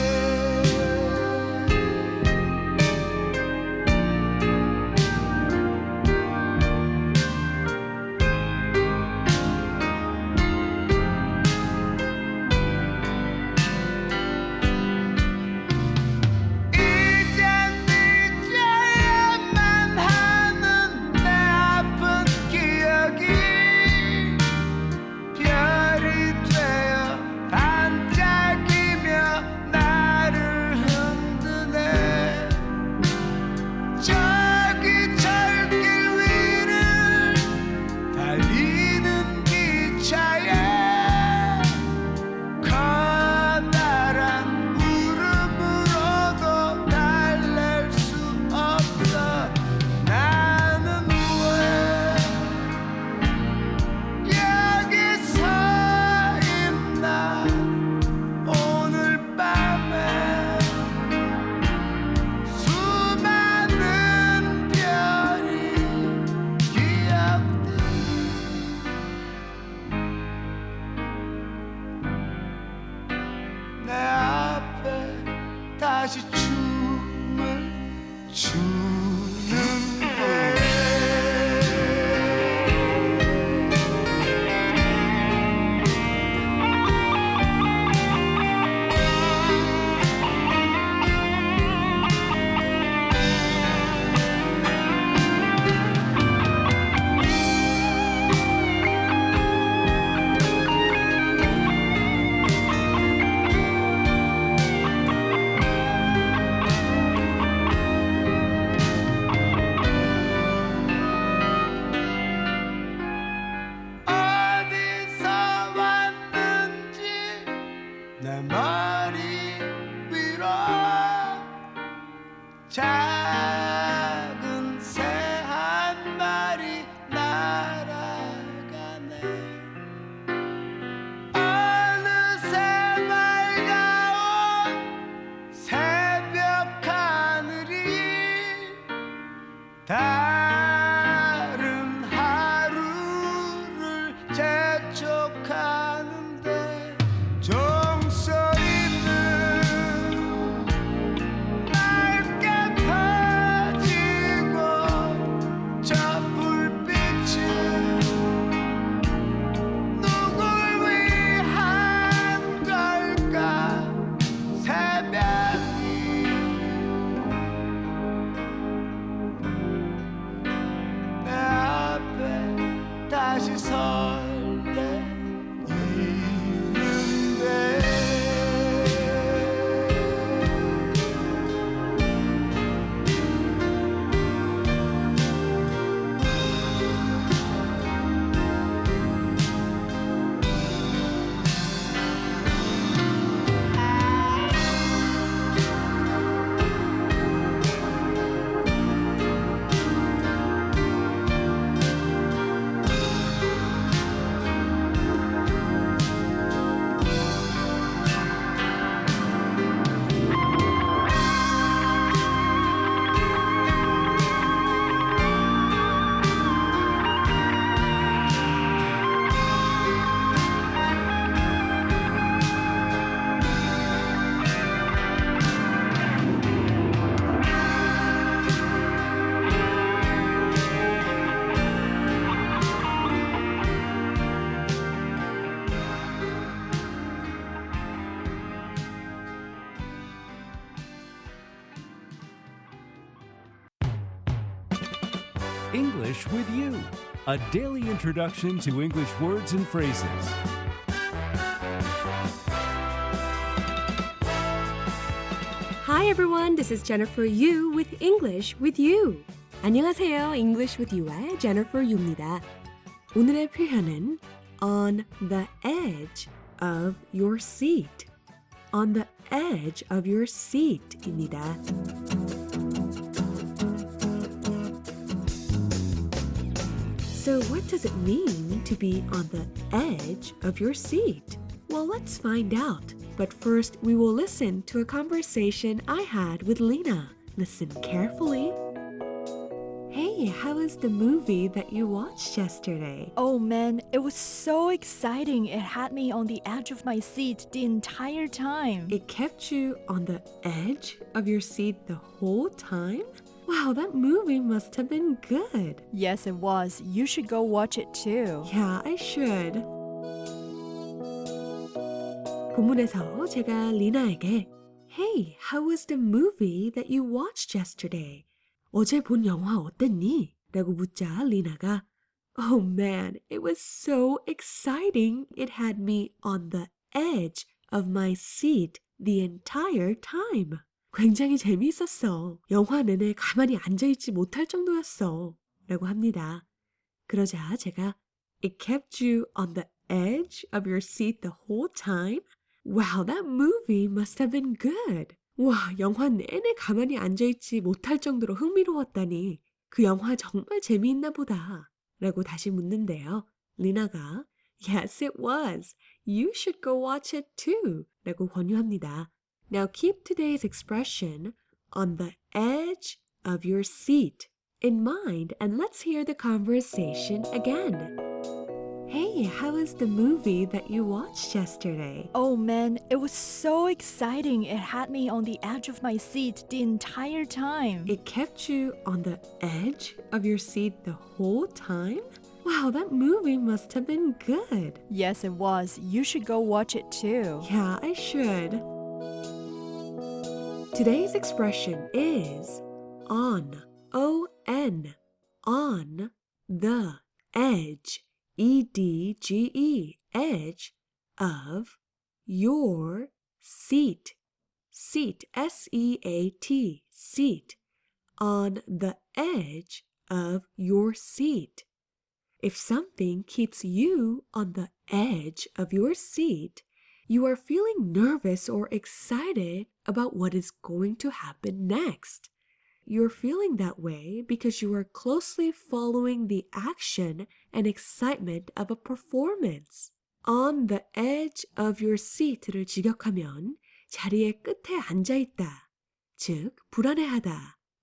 내 앞에 다시 춤을 추는데 다른 하루를 재촉하는데 종소리는 맑게 퍼지고 저 불빛은 누굴 위한 걸까 새벽이 내 앞에 다시 설레이는데 English with You, a daily introduction to English words and phrases. Hi everyone, this is Jennifer Yu with English with You. 안녕하세요, English with You의 Jennifer Yu입니다. 오늘의 표현은 on the edge of your seat. On the edge of your seat입니다. So what does it mean to be on the edge of your seat? Well, let's find out. But first, we will listen to a conversation I had with Lena. Listen carefully. Hey, how was the movie that you watched yesterday? Oh man, it was so exciting. It had me on the edge of my seat the entire time. It kept you on the edge of your seat the whole time? Wow, that movie must have been good. Yes, it was. You should go watch it too. Yeah, I should. 본문에서 제가 리나에게 Hey, how was the movie that you watched yesterday? 어제 본 영화 어땠니? 라고 묻자 리나가 Oh man, it was so exciting. It had me on the edge of my seat the entire time. 굉장히 재미있었어. 영화 내내 가만히 앉아있지 못할 정도였어. 라고 합니다. 그러자 제가 It kept you on the edge of your seat the whole time? Wow, that movie must have been good. 와, 영화 내내 가만히 앉아있지 못할 정도로 흥미로웠다니 그 영화 정말 재미있나 보다. 라고 다시 묻는데요. 리나가 Yes, it was. You should go watch it too. 라고 권유합니다. Now keep today's expression on the edge of your seat in mind and let's hear the conversation again. Hey, how was the movie that you watched yesterday? Oh man, it was so exciting. It had me on the edge of my seat the entire time. It kept you on the edge of your seat the whole time? Wow, that movie must have been good. Yes, it was. You should go watch it too. Yeah, I should. Today's expression is on, O N, on the edge, E D G E, edge of your seat, seat, S E A T, seat, on the edge of your seat. If something keeps you on the edge of your seat, you are feeling nervous or excited about what is going to happen next. You're feeling that way because you are closely following the action and excitement of a performance. On the edge of your seat를 직역하면 자리의 끝에 앉아있다, 즉 불안해하다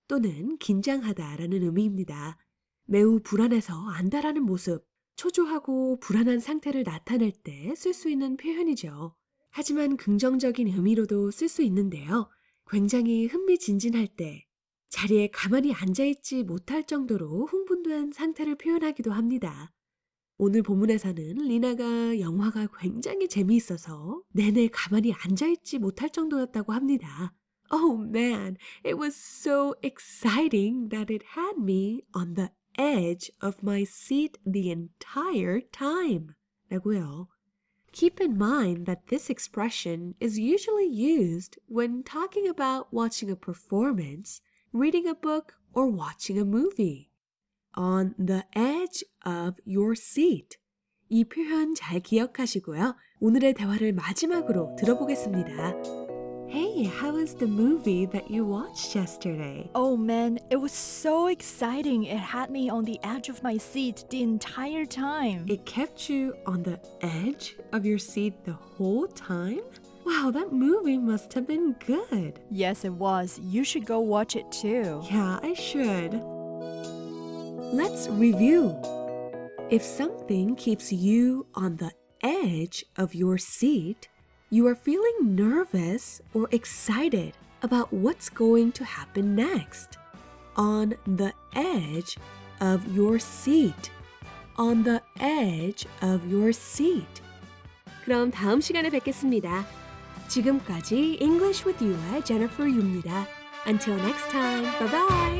또는 긴장하다라는 의미입니다. 매우 불안해서 안다라는 모습, 초조하고 불안한 상태를 나타낼 때 쓸 수 있는 표현이죠. 하지만 긍정적인 의미로도 쓸 수 있는데요. 굉장히 흥미진진할 때, 자리에 가만히 앉아있지 못할 정도로 흥분된 상태를 표현하기도 합니다. 오늘 본문에서는 리나가 영화가 굉장히 재미있어서 내내 가만히 앉아있지 못할 정도였다고 합니다. Oh man, it was so exciting that it had me on the edge of my seat the entire time. 라고요. Keep in mind that this expression is usually used when talking about watching a performance, reading a book, or watching a movie. On the edge of your seat. 이 표현 잘 기억하시고요. 오늘의 대화를 마지막으로 들어보겠습니다. Hey, how was the movie that you watched yesterday? Oh man, it was so exciting. It had me on the edge of my seat the entire time. It kept you on the edge of your seat the whole time? Wow, that movie must have been good. Yes, it was. You should go watch it too. Yeah, I should. Let's review. If something keeps you on the edge of your seat, you are feeling nervous or excited about what's going to happen next. On the edge of your seat. On the edge of your seat. 그럼 다음 시간에 뵙겠습니다. 지금까지 English with You의 Jennifer Yu입니다. Until next time, bye bye.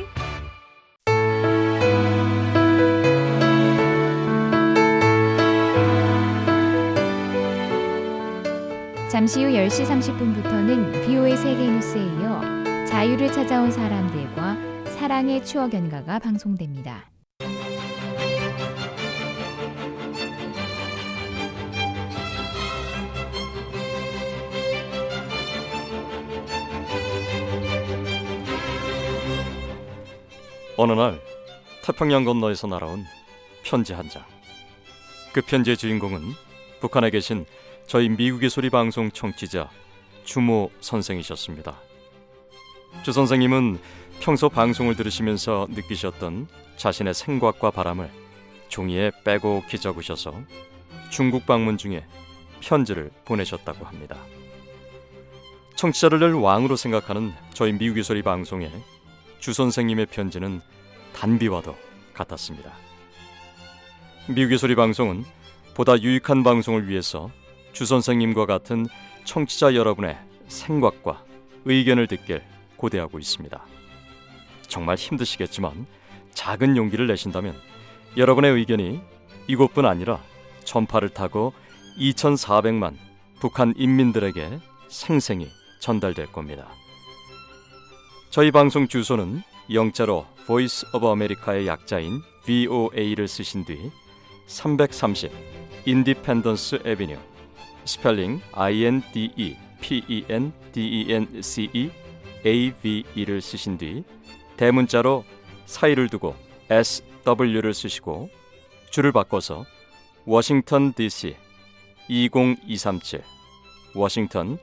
잠시 후 열 시 삼십 분부터는 브이오에이 세계뉴스에 이어 자유를 찾아온 사람들과 사랑의 추억 연가가 방송됩니다. 어느 날 태평양 건너에서 날아온 편지 한 장. 그 편지의 주인공은 북한에 계신 저희 미국의 소리 방송 청취자 주모 선생이셨습니다. 주 선생님은 평소 방송을 들으시면서 느끼셨던 자신의 생각과 바람을 종이에 빼곡히 적으셔서 중국 방문 중에 편지를 보내셨다고 합니다. 청취자를 늘 왕으로 생각하는 저희 미국의 소리 방송에 주 선생님의 편지는 단비와도 같았습니다. 미국의 소리 방송은 보다 유익한 방송을 위해서 주 선생님과 같은 청취자 여러분의 생각과 의견을 듣길 고대하고 있습니다. 정말 힘드시겠지만 작은 용기를 내신다면 여러분의 의견이 이곳뿐 아니라 전파를 타고 이천사백만 북한 인민들에게 생생히 전달될 겁니다. 저희 방송 주소는 영자로 Voice of America의 약자인 브이오에이를 쓰신 뒤 삼백삼십 Independence Avenue 스펠링 아이엔디이피이엔디이엔시이 에이비이를 쓰신 뒤 대문자로 사이를 두고 에스더블유를 쓰시고 줄을 바꿔서 워싱턴 디씨 이공이삼칠 워싱턴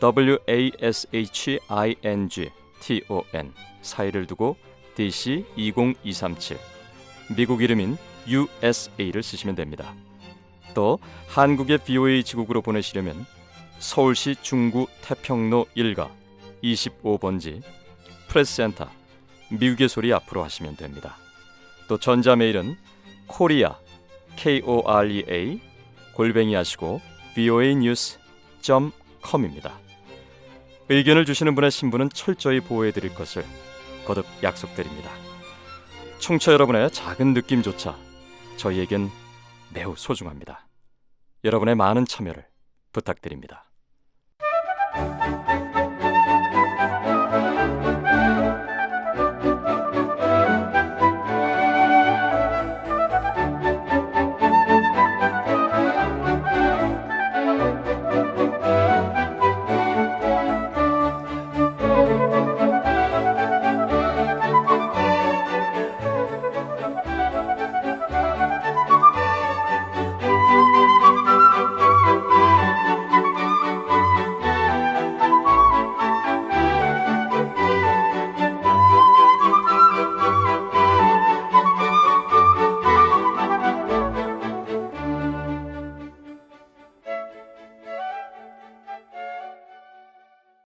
더블유에이에스에이치아이엔지티온 사이를 두고 디씨 이공이삼칠 미국 이름인 유에스에이를 쓰시면 됩니다. 또 한국의 브이오에이 지국으로 보내시려면 서울시 중구 태평로 일가 이십오 번지 프레스센터 미국의 소리 앞으로 하시면 됩니다. 또 전자메일은 코리아 케이오알이에이 골뱅이 하시고 브이오에이뉴스 닷 컴입니다. 의견을 주시는 분의 신분은 철저히 보호해드릴 것을 거듭 약속드립니다. 청취자 여러분의 작은 느낌조차 저희에겐 매우 소중합니다. 여러분의 많은 참여를 부탁드립니다.